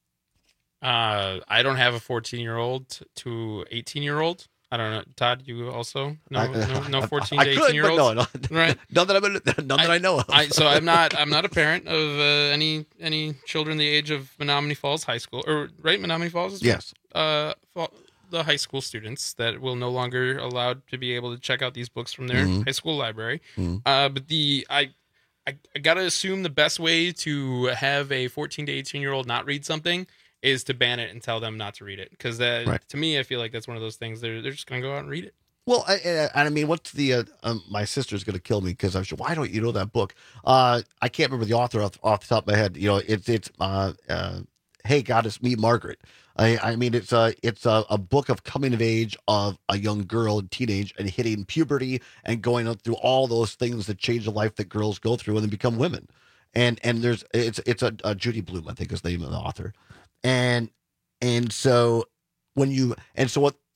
Speaker 6: I don't have a 14-year-old to 18-year-old. I don't know. Todd, you also? No 14 to 18-year-olds?
Speaker 16: No.
Speaker 6: Right.
Speaker 16: None that I know of.
Speaker 6: So I'm not a parent of any children the age of Menomonee Falls High School, or right? Menomonee Falls?
Speaker 16: Yes.
Speaker 6: The high school students that will no longer allowed to be able to check out these books from their high school library. But I gotta assume the best way to have a 14 to 18-year-old not read something is to ban it and tell them not to read it. Because to me, I feel like that's one of those things they're just gonna go out and read it.
Speaker 16: Well, I mean, what's the my sister's going to kill me because I'm sure, why don't you know that book? I can't remember the author off the top of my head. It's Hey Goddess, Meet Margaret. I mean, it's a book of coming of age of a young girl and teenage and hitting puberty and going through all those things that change the life that girls go through and then become women. And it's a Judy Blume, I think is the name of the author. And so what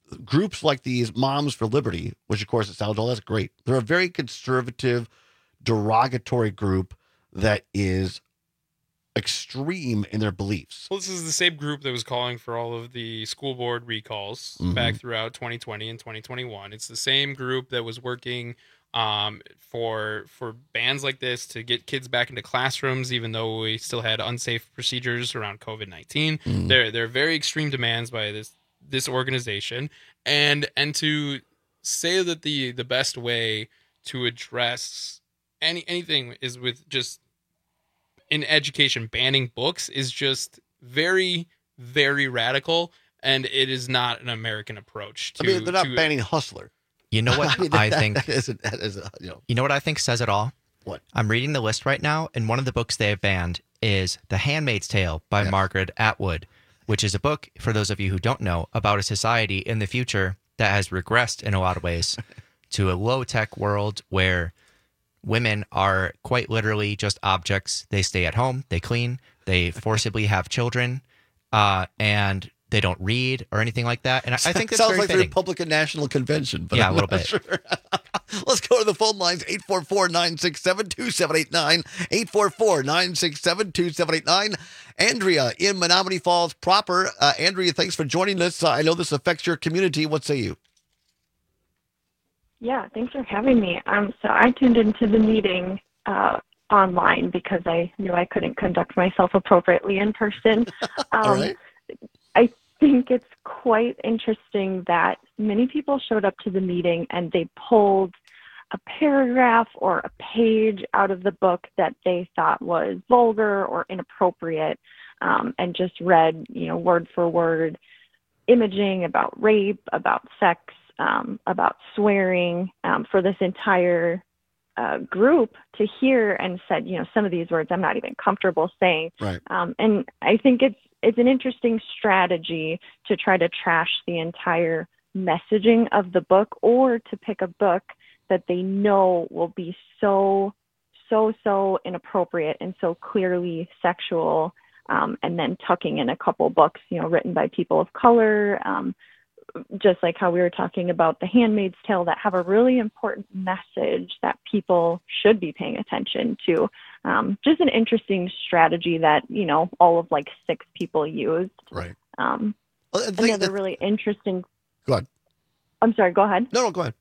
Speaker 16: groups like these Moms for Liberty, which of course it sounds, oh, that's great. They're a very conservative, derogatory group that is extreme in their beliefs.
Speaker 6: Well, this is the same group that was calling for all of the school board recalls back throughout 2020 and 2021. It's the same group that was working for bans like this to get kids back into classrooms, even though we still had unsafe procedures around COVID-19. They're very extreme demands by this organization, and to say that the best way to address anything is with just in education banning books is just very, very radical, and it is not an American approach to,
Speaker 16: they're not banning Hustler.
Speaker 17: You know what I think?
Speaker 16: You
Speaker 17: know what I think says it all?
Speaker 16: What?
Speaker 17: I'm reading the list right now, and one of the books they have banned is The Handmaid's Tale by Margaret Atwood, which is a book, for those of you who don't know, about a society in the future that has regressed in a lot of ways to a low-tech world where women are quite literally just objects. They stay at home, they clean, they forcibly have children, and they don't read or anything like that. And I think that's
Speaker 16: sounds
Speaker 17: very
Speaker 16: like
Speaker 17: fitting.
Speaker 16: the Republican National Convention. But
Speaker 17: Yeah,
Speaker 16: I'm
Speaker 17: a little
Speaker 16: not
Speaker 17: bit.
Speaker 16: Sure. Let's go to the phone lines, 844-967-2789, 844-967-2789. Andrea in Menominee Falls proper. Andrea, thanks for joining us. I know this affects your community. What say you?
Speaker 1: Yeah, thanks for having me. So I tuned into the meeting online because I knew I couldn't conduct myself appropriately in person.
Speaker 16: All right.
Speaker 1: I think it's quite interesting that many people showed up to the meeting and they pulled a paragraph or a page out of the book that they thought was vulgar or inappropriate, and just read, word for word imaging about rape, about sex, about swearing, for this entire group to hear, and said, some of these words I'm not even comfortable saying.
Speaker 16: Right.
Speaker 1: And I think it's an interesting strategy to try to trash the entire messaging of the book, or to pick a book that they know will be so inappropriate and so clearly sexual, and then tucking in a couple books, written by people of color, just like how we were talking about The Handmaid's Tale, that have a really important message that people should be paying attention to. Just an interesting strategy that, all of 6 people used.
Speaker 16: Right.
Speaker 1: Another really interesting.
Speaker 16: Go ahead.
Speaker 1: I'm sorry, go ahead.
Speaker 16: No, go ahead.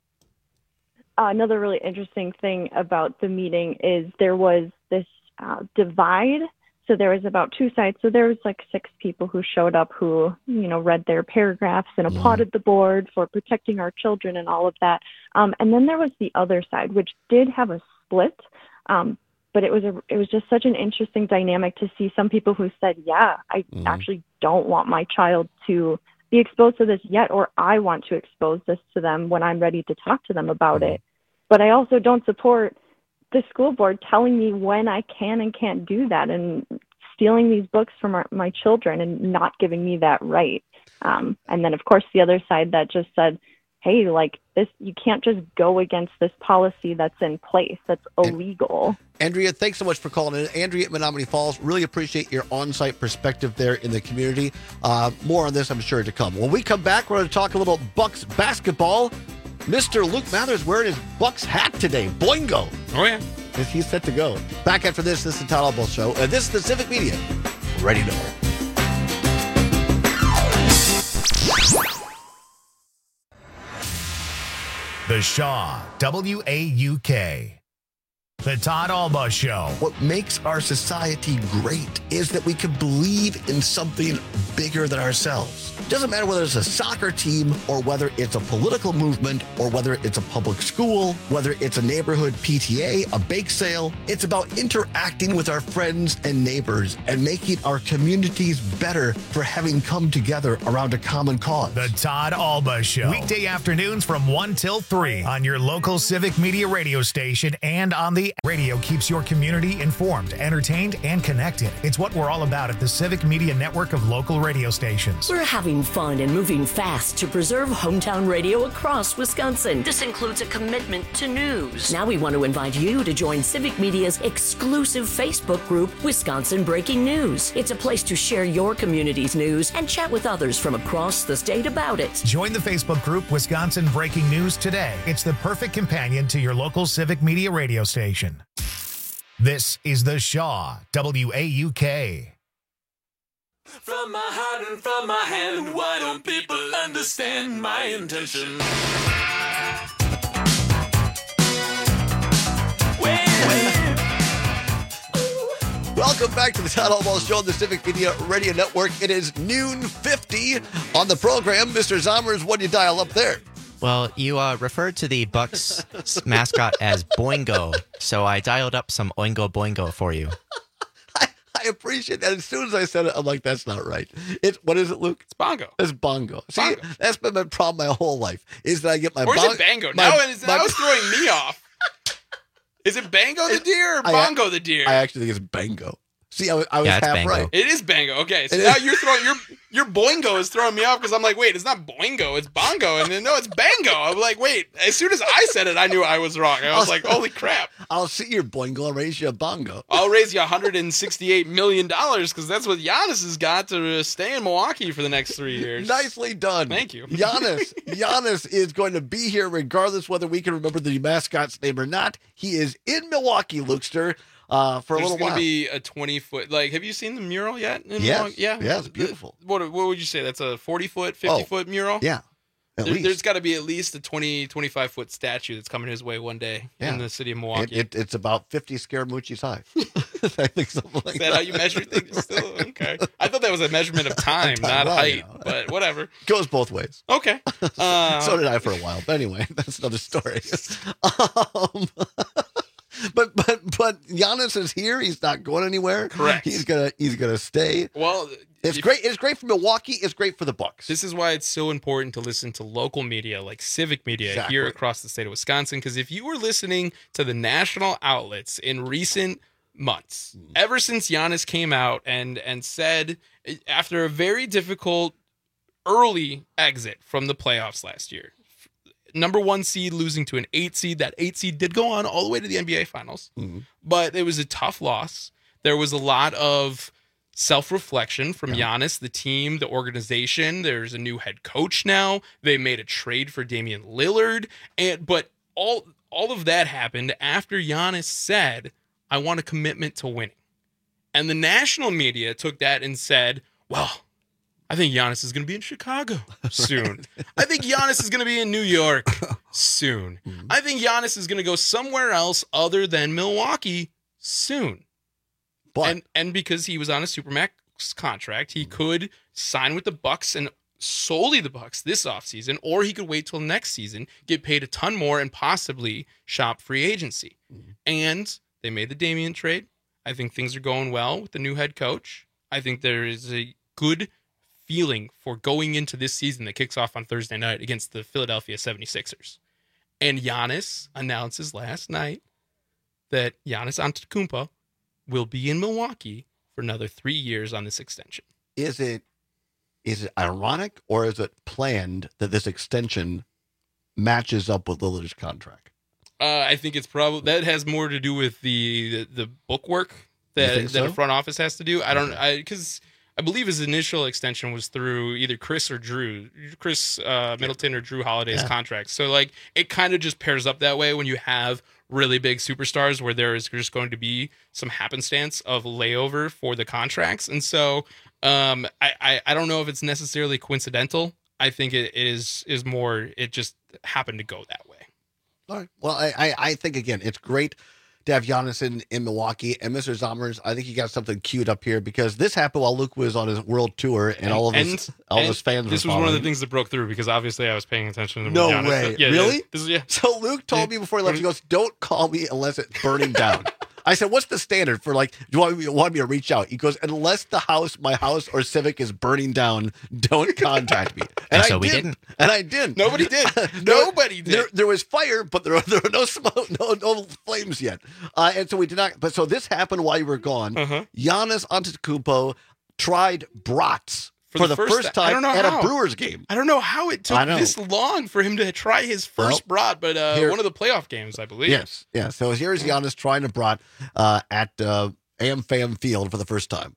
Speaker 1: Another really interesting thing about the meeting is there was this divide. So there was about 2 sides. So there was 6 people who showed up who, read their paragraphs and applauded the board for protecting our children and all of that. And then there was the other side, which did have a split. But it was just such an interesting dynamic to see some people who said, yeah, I actually don't want my child to be exposed to this yet, or I want to expose this to them when I'm ready to talk to them about it. But I also don't support the school board telling me when I can and can't do that, and stealing these books from my children and not giving me that right. And then, of course, the other side that just said, hey, this, you can't just go against this policy that's in place. That's illegal.
Speaker 16: Andrea, thanks so much for calling in. Andrea at Menominee Falls, really appreciate your on-site perspective there in the community. More on this, I'm sure, to come. When we come back, we're going to talk a little Bucks basketball. Mr. Luke Mathers wearing his Bucks hat today. Boingo.
Speaker 6: Oh, yeah.
Speaker 16: He's set to go. Back after this is the Todd Alba Show. This is the Civic Media. Ready to go.
Speaker 14: The Shaw, WAUK. The Todd Alba Show.
Speaker 16: What makes our society great is that we can believe in something bigger than ourselves. It doesn't matter whether it's a soccer team or whether it's a political movement or whether it's a public school, whether it's a neighborhood PTA, a bake sale. It's about interacting with our friends and neighbors and making our communities better for having come together around a common cause.
Speaker 14: The Todd Alba Show. Weekday afternoons from 1 till 3 on your local Civic Media radio station and on the Radio keeps your community informed, entertained, and connected. It's what we're all about at the Civic Media Network of local radio stations.
Speaker 15: We're having fun and moving fast to preserve hometown radio across Wisconsin. This includes a commitment to news. Now we want to invite you to join Civic Media's exclusive Facebook group, Wisconsin Breaking News. It's a place to share your community's news and chat with others from across the state about it.
Speaker 14: Join the Facebook group Wisconsin Breaking News today. It's the perfect companion to your local Civic Media radio station. This is The Shaw, WAUK.
Speaker 22: From my heart and from my hand, why don't people understand my intention?
Speaker 16: Welcome back to the Town Hall Ball Show on the Civic Media Radio Network. It is noon 50 on the program. Mr. Zommers, what do you dial up there?
Speaker 17: Well, you referred to the Bucks mascot as Boingo, so I dialed up some Oingo Boingo for you.
Speaker 16: I appreciate that. As soon as I said it, I'm like, that's not right. What is it, Luke?
Speaker 6: It's Bongo.
Speaker 16: It's Bongo. See, Bongo. That's been my problem my whole life, is that I get my
Speaker 6: Or is it Bango? Now it's throwing me off. Is it Bango the deer or Bongo the deer?
Speaker 16: I actually think it's Bango. See, I was half
Speaker 17: Bango.
Speaker 16: right.
Speaker 6: It is Bango. Okay, so now you're throwing your Boingo is throwing me off because I'm like, wait, it's not Boingo, it's Bongo, and then no, it's Bango. I'm like, wait. As soon as I said it, I knew I was wrong. I was like, holy crap!
Speaker 16: I'll see your Boingo and raise you a Bongo.
Speaker 6: I'll raise you $168 million because that's what Giannis has got to stay in Milwaukee for the next 3 years.
Speaker 16: Nicely done.
Speaker 6: Thank you,
Speaker 16: Giannis is going to be here regardless whether we can remember the mascot's name or not. He is in Milwaukee, Lukester. For a little while.
Speaker 6: There's going to be a 20-foot. Like, have you seen the mural yet?
Speaker 16: Yes.
Speaker 6: Yeah,
Speaker 16: it's beautiful.
Speaker 6: What would you say? That's a 40-foot, 50-foot mural?
Speaker 16: Yeah.
Speaker 6: There's got to be at least a 25-foot statue that's coming his way one day in the city of Milwaukee.
Speaker 16: It's about 50 Scaramucci's high. I think something like
Speaker 6: Is that how you measure things? Still? Okay. I thought that was a measurement of time, not height, but whatever.
Speaker 16: Goes both ways.
Speaker 6: Okay.
Speaker 16: So did I for a while. But anyway, that's another story. But Giannis is here. He's not going anywhere.
Speaker 6: Correct.
Speaker 16: He's gonna stay.
Speaker 6: Well,
Speaker 16: it's great. It's great for Milwaukee. It's great for the Bucks.
Speaker 6: This is why it's so important to listen to local media like Civic Media here across the state of Wisconsin. Because if you were listening to the national outlets in recent months, ever since Giannis came out and said after a very difficult early exit from the playoffs last year. Number 1 seed losing to an 8 seed. That 8 seed did go on all the way to the NBA Finals, but it was a tough loss. There was a lot of self-reflection from Giannis, the team, the organization. There's a new head coach now. They made a trade for Damian Lillard, but all of that happened after Giannis said, "I want a commitment to winning," and the national media took that and said, "Well, I think Giannis is going to be in Chicago soon. I think Giannis is going to be in New York soon. I think Giannis is going to go somewhere else other than Milwaukee soon."
Speaker 16: But
Speaker 6: and because he was on a Supermax contract, he could sign with the Bucks and solely the Bucks this offseason, or he could wait till next season, get paid a ton more, and possibly shop free agency. And they made the Damian trade. I think things are going well with the new head coach. I think there is a good feeling for going into this season that kicks off on Thursday night against the Philadelphia 76ers. And Giannis announces last night that Giannis Antetokounmpo will be in Milwaukee for another 3 years on this extension.
Speaker 16: Is it ironic or is it planned that this extension matches up with Lillard's contract?
Speaker 6: I think it's probably that has more to do with the bookwork that a front office has to do. Because I believe his initial extension was through either Chris Middleton or Drew Holiday's contract. So like it kind of just pairs up that way when you have really big superstars where there is just going to be some happenstance of layover for the contracts. And so I don't know if it's necessarily coincidental. I think it is more, it just happened to go that way.
Speaker 16: All right. Well, I think, again, it's great to have Giannis in Milwaukee. And Mr. Zommers, I think you got something queued up here because this happened while Luke was on his world tour and all of his fans
Speaker 6: This was one of the things that broke through because obviously I was paying attention to
Speaker 16: No
Speaker 6: Giannis.
Speaker 16: way.
Speaker 6: Yeah,
Speaker 16: really?
Speaker 6: Yeah.
Speaker 16: So Luke told me before he left, he goes, "Don't call me unless it's burning down." I said, what's the standard for, like, do you want me to reach out? He goes, unless my house or Civic is burning down, don't contact me.
Speaker 17: And so we didn't.
Speaker 16: And I didn't.
Speaker 6: Nobody did. Nobody did.
Speaker 16: There was fire, but there were no smoke, no flames yet. And so we did not. But so this happened while you were gone. Giannis Antetokounmpo tried brats for the first time at a Brewers game.
Speaker 6: I don't know how it took this long for him to try his first brat, but one of the playoff games, I believe.
Speaker 16: Yes, yeah. So here's Giannis trying a brat at AmFam Field for the first time.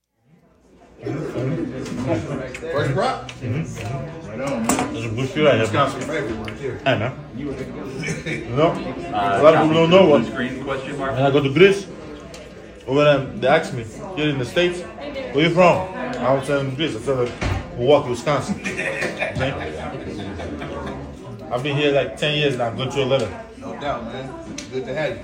Speaker 7: First brat? Right on, man. There's a good feel I have. Wisconsin favorite one, too. I know. No, a lot of people don't know what. And I go to Greece. Over there, they ask me, here in the States, where you from? I was telling Greece. I tell them, Milwaukee, Wisconsin. Okay? I've been here like 10 years now, going to 11. No doubt, man. Good to have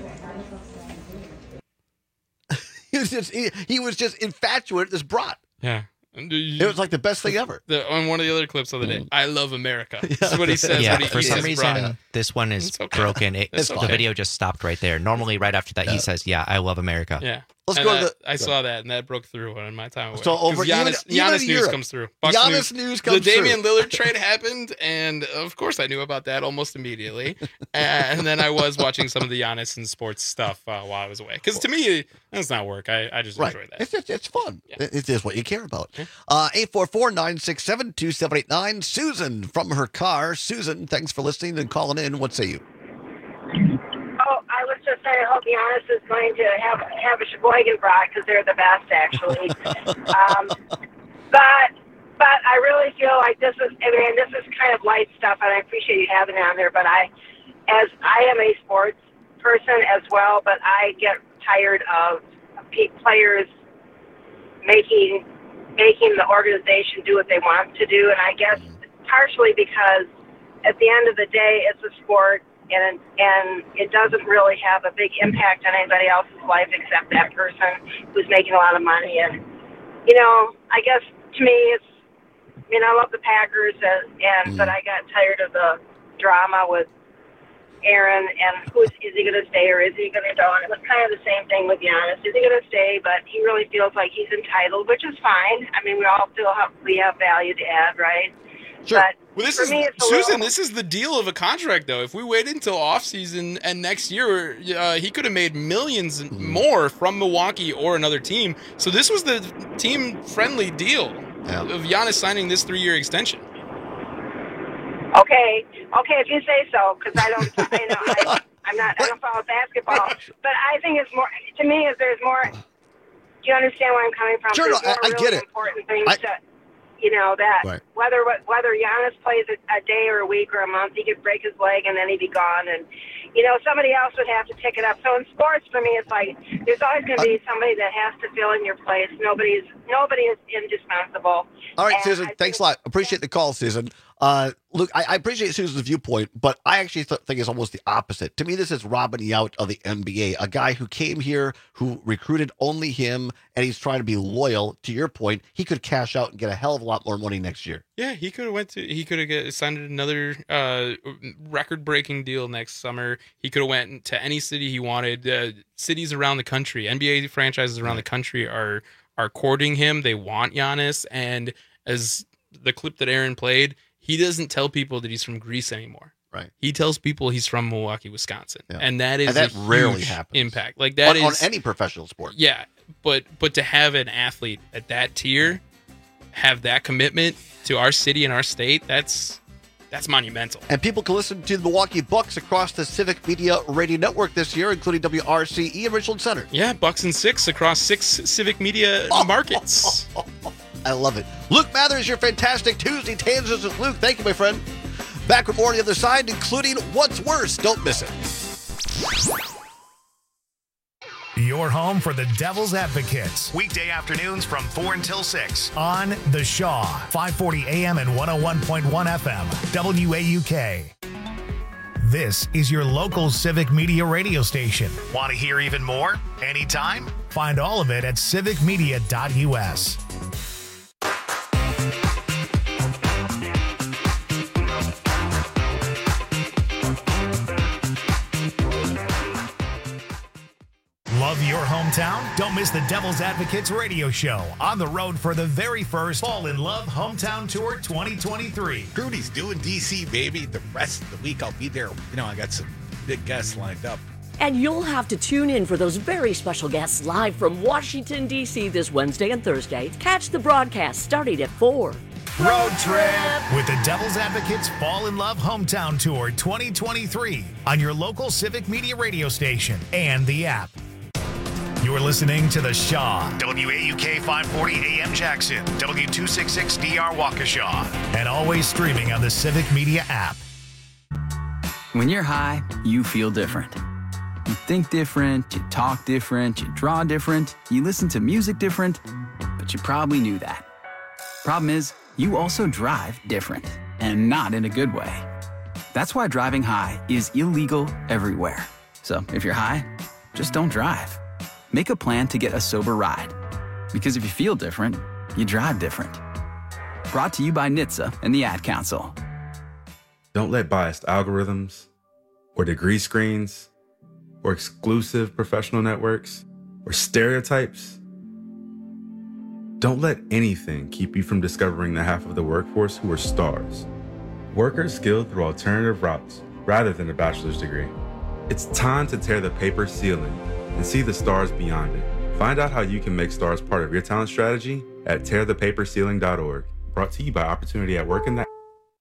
Speaker 16: you. He was just infatuated with this brat.
Speaker 6: Yeah.
Speaker 16: It was like the best thing ever.
Speaker 6: On one of the other clips of the day, I love America. That's what he says.
Speaker 17: Yeah,
Speaker 6: when he
Speaker 17: for some reason, this one is broken. The video just stopped right there. Normally, right after that, he says, yeah, I love America.
Speaker 6: Yeah.
Speaker 16: Let's go.
Speaker 6: I saw that, and that broke through on my time away.
Speaker 16: So over
Speaker 6: Giannis news
Speaker 16: Europe,
Speaker 6: comes through.
Speaker 16: Giannis news comes
Speaker 6: through. The Damian
Speaker 16: through.
Speaker 6: Lillard trade happened, and of course I knew about that almost immediately. And then I was watching some of the Giannis and sports stuff while I was away. Because to me, that's not work. I just enjoy that.
Speaker 16: It's fun. Yeah. It is what you care about. 844-967-2789. Susan from her car. Susan, thanks for listening and calling in. What say you?
Speaker 8: Oh, I was just saying, I hope Giannis is going to have a Sheboygan brat because they're the best, actually. But I really feel like this is kind of light stuff, and I appreciate you having it on there. But I am a sports person as well, but I get tired of players making the organization do what they want to do, and I guess partially because at the end of the day, it's a sport. And it doesn't really have a big impact on anybody else's life except that person who's making a lot of money. And, I guess to me, I love the Packers, but I got tired of the drama with Aaron and is he going to stay or is he going to go? And it was kind of the same thing with Giannis. Is he going to stay? But he really feels like he's entitled, which is fine. I mean, we all feel we have value to add, right?
Speaker 16: Sure.
Speaker 8: But
Speaker 6: well, this
Speaker 8: for
Speaker 6: is
Speaker 8: me, it's
Speaker 6: Susan. This is the deal of a contract, though. If we waited until off season and next year, he could have made millions more from Milwaukee or another team. So this was the team-friendly deal of Giannis signing this 3-year extension.
Speaker 8: Okay, if you say so, because I don't follow basketball. But I think it's more to me. Is there's more? Do you understand where I'm coming from?
Speaker 16: Sure,
Speaker 8: there's
Speaker 16: I get it.
Speaker 8: Important things whether Giannis plays a day or a week or a month, he could break his leg and then he'd be gone, and somebody else would have to pick it up. So in sports, for me, it's like there's always going to be somebody that has to fill in your place. Nobody is indispensable.
Speaker 16: All right, Susan, thanks a lot. Appreciate the call, Susan. Look, I appreciate Susan's viewpoint, but I actually think it's almost the opposite. To me, this is Robin Yount of the NBA, a guy who came here, who recruited only him, and he's trying to be loyal. To your point, he could cash out and get a hell of a lot more money next year.
Speaker 6: Yeah, he could have signed another record-breaking deal next summer. He could have went to any city he wanted. Cities around the country, NBA franchises around the country are courting him. They want Giannis, and as the clip that Aaron played, he doesn't tell people that he's from Greece anymore.
Speaker 16: Right.
Speaker 6: He tells people he's from Milwaukee, Wisconsin, and that is
Speaker 16: that
Speaker 6: a
Speaker 16: rarely
Speaker 6: huge
Speaker 16: happens.
Speaker 6: impact. Like that
Speaker 16: on any professional sport.
Speaker 6: Yeah, but to have an athlete at that tier have that commitment to our city and our state, that's monumental.
Speaker 16: And people can listen to the Milwaukee Bucks across the Civic Media Radio Network this year, including WRCE and Richland Center.
Speaker 6: Yeah, Bucks and 6 across 6 Civic Media markets.
Speaker 16: I love it. Luke Mathers, your fantastic Tuesday Tangents with Luke. Thank you, my friend. Back with more on the other side, including What's Worse. Don't miss it.
Speaker 14: Your home for the Devil's Advocates. Weekday afternoons from 4 until 6 on The Shaw, 540 AM and 101.1 FM, WAUK. This is your local Civic Media radio station. Want to hear even more? Anytime? Find all of it at civicmedia.us. Love your hometown? Don't miss the Devil's Advocates radio show on the road for the very first Fall in Love Hometown Tour 2023.
Speaker 10: Rudy's doing DC, baby. The rest of the week I'll be there. You know, I got some big guests lined up.
Speaker 15: And you'll have to tune in for those very special guests live from Washington, D.C. this Wednesday and Thursday. Catch the broadcast starting at 4.
Speaker 14: Road trip with the Devil's Advocates Fall in Love Hometown Tour 2023 on your local Civic Media radio station and the app. You're listening to The Shaw, WAUK 540 AM Jackson, W266DR Waukesha, and always streaming on the Civic Media app.
Speaker 11: When you're high, you feel different. You think different, you talk different, you draw different, you listen to music different, but you probably knew that. Problem is, you also drive different, and not in a good way. That's why driving high is illegal everywhere. So if you're high, just don't drive. Make a plan to get a sober ride. Because if you feel different, you drive different. Brought to you by NHTSA and the Ad Council.
Speaker 3: Don't let biased algorithms or degree screens or exclusive professional networks or stereotypes. Don't let anything keep you from discovering the half of the workforce who are stars. Workers skilled through alternative routes rather than a bachelor's degree. It's time to tear the paper ceiling and see the stars beyond it. Find out how you can make stars part of your talent strategy at tearthepaperceiling.org. Brought to you by Opportunity at Work in the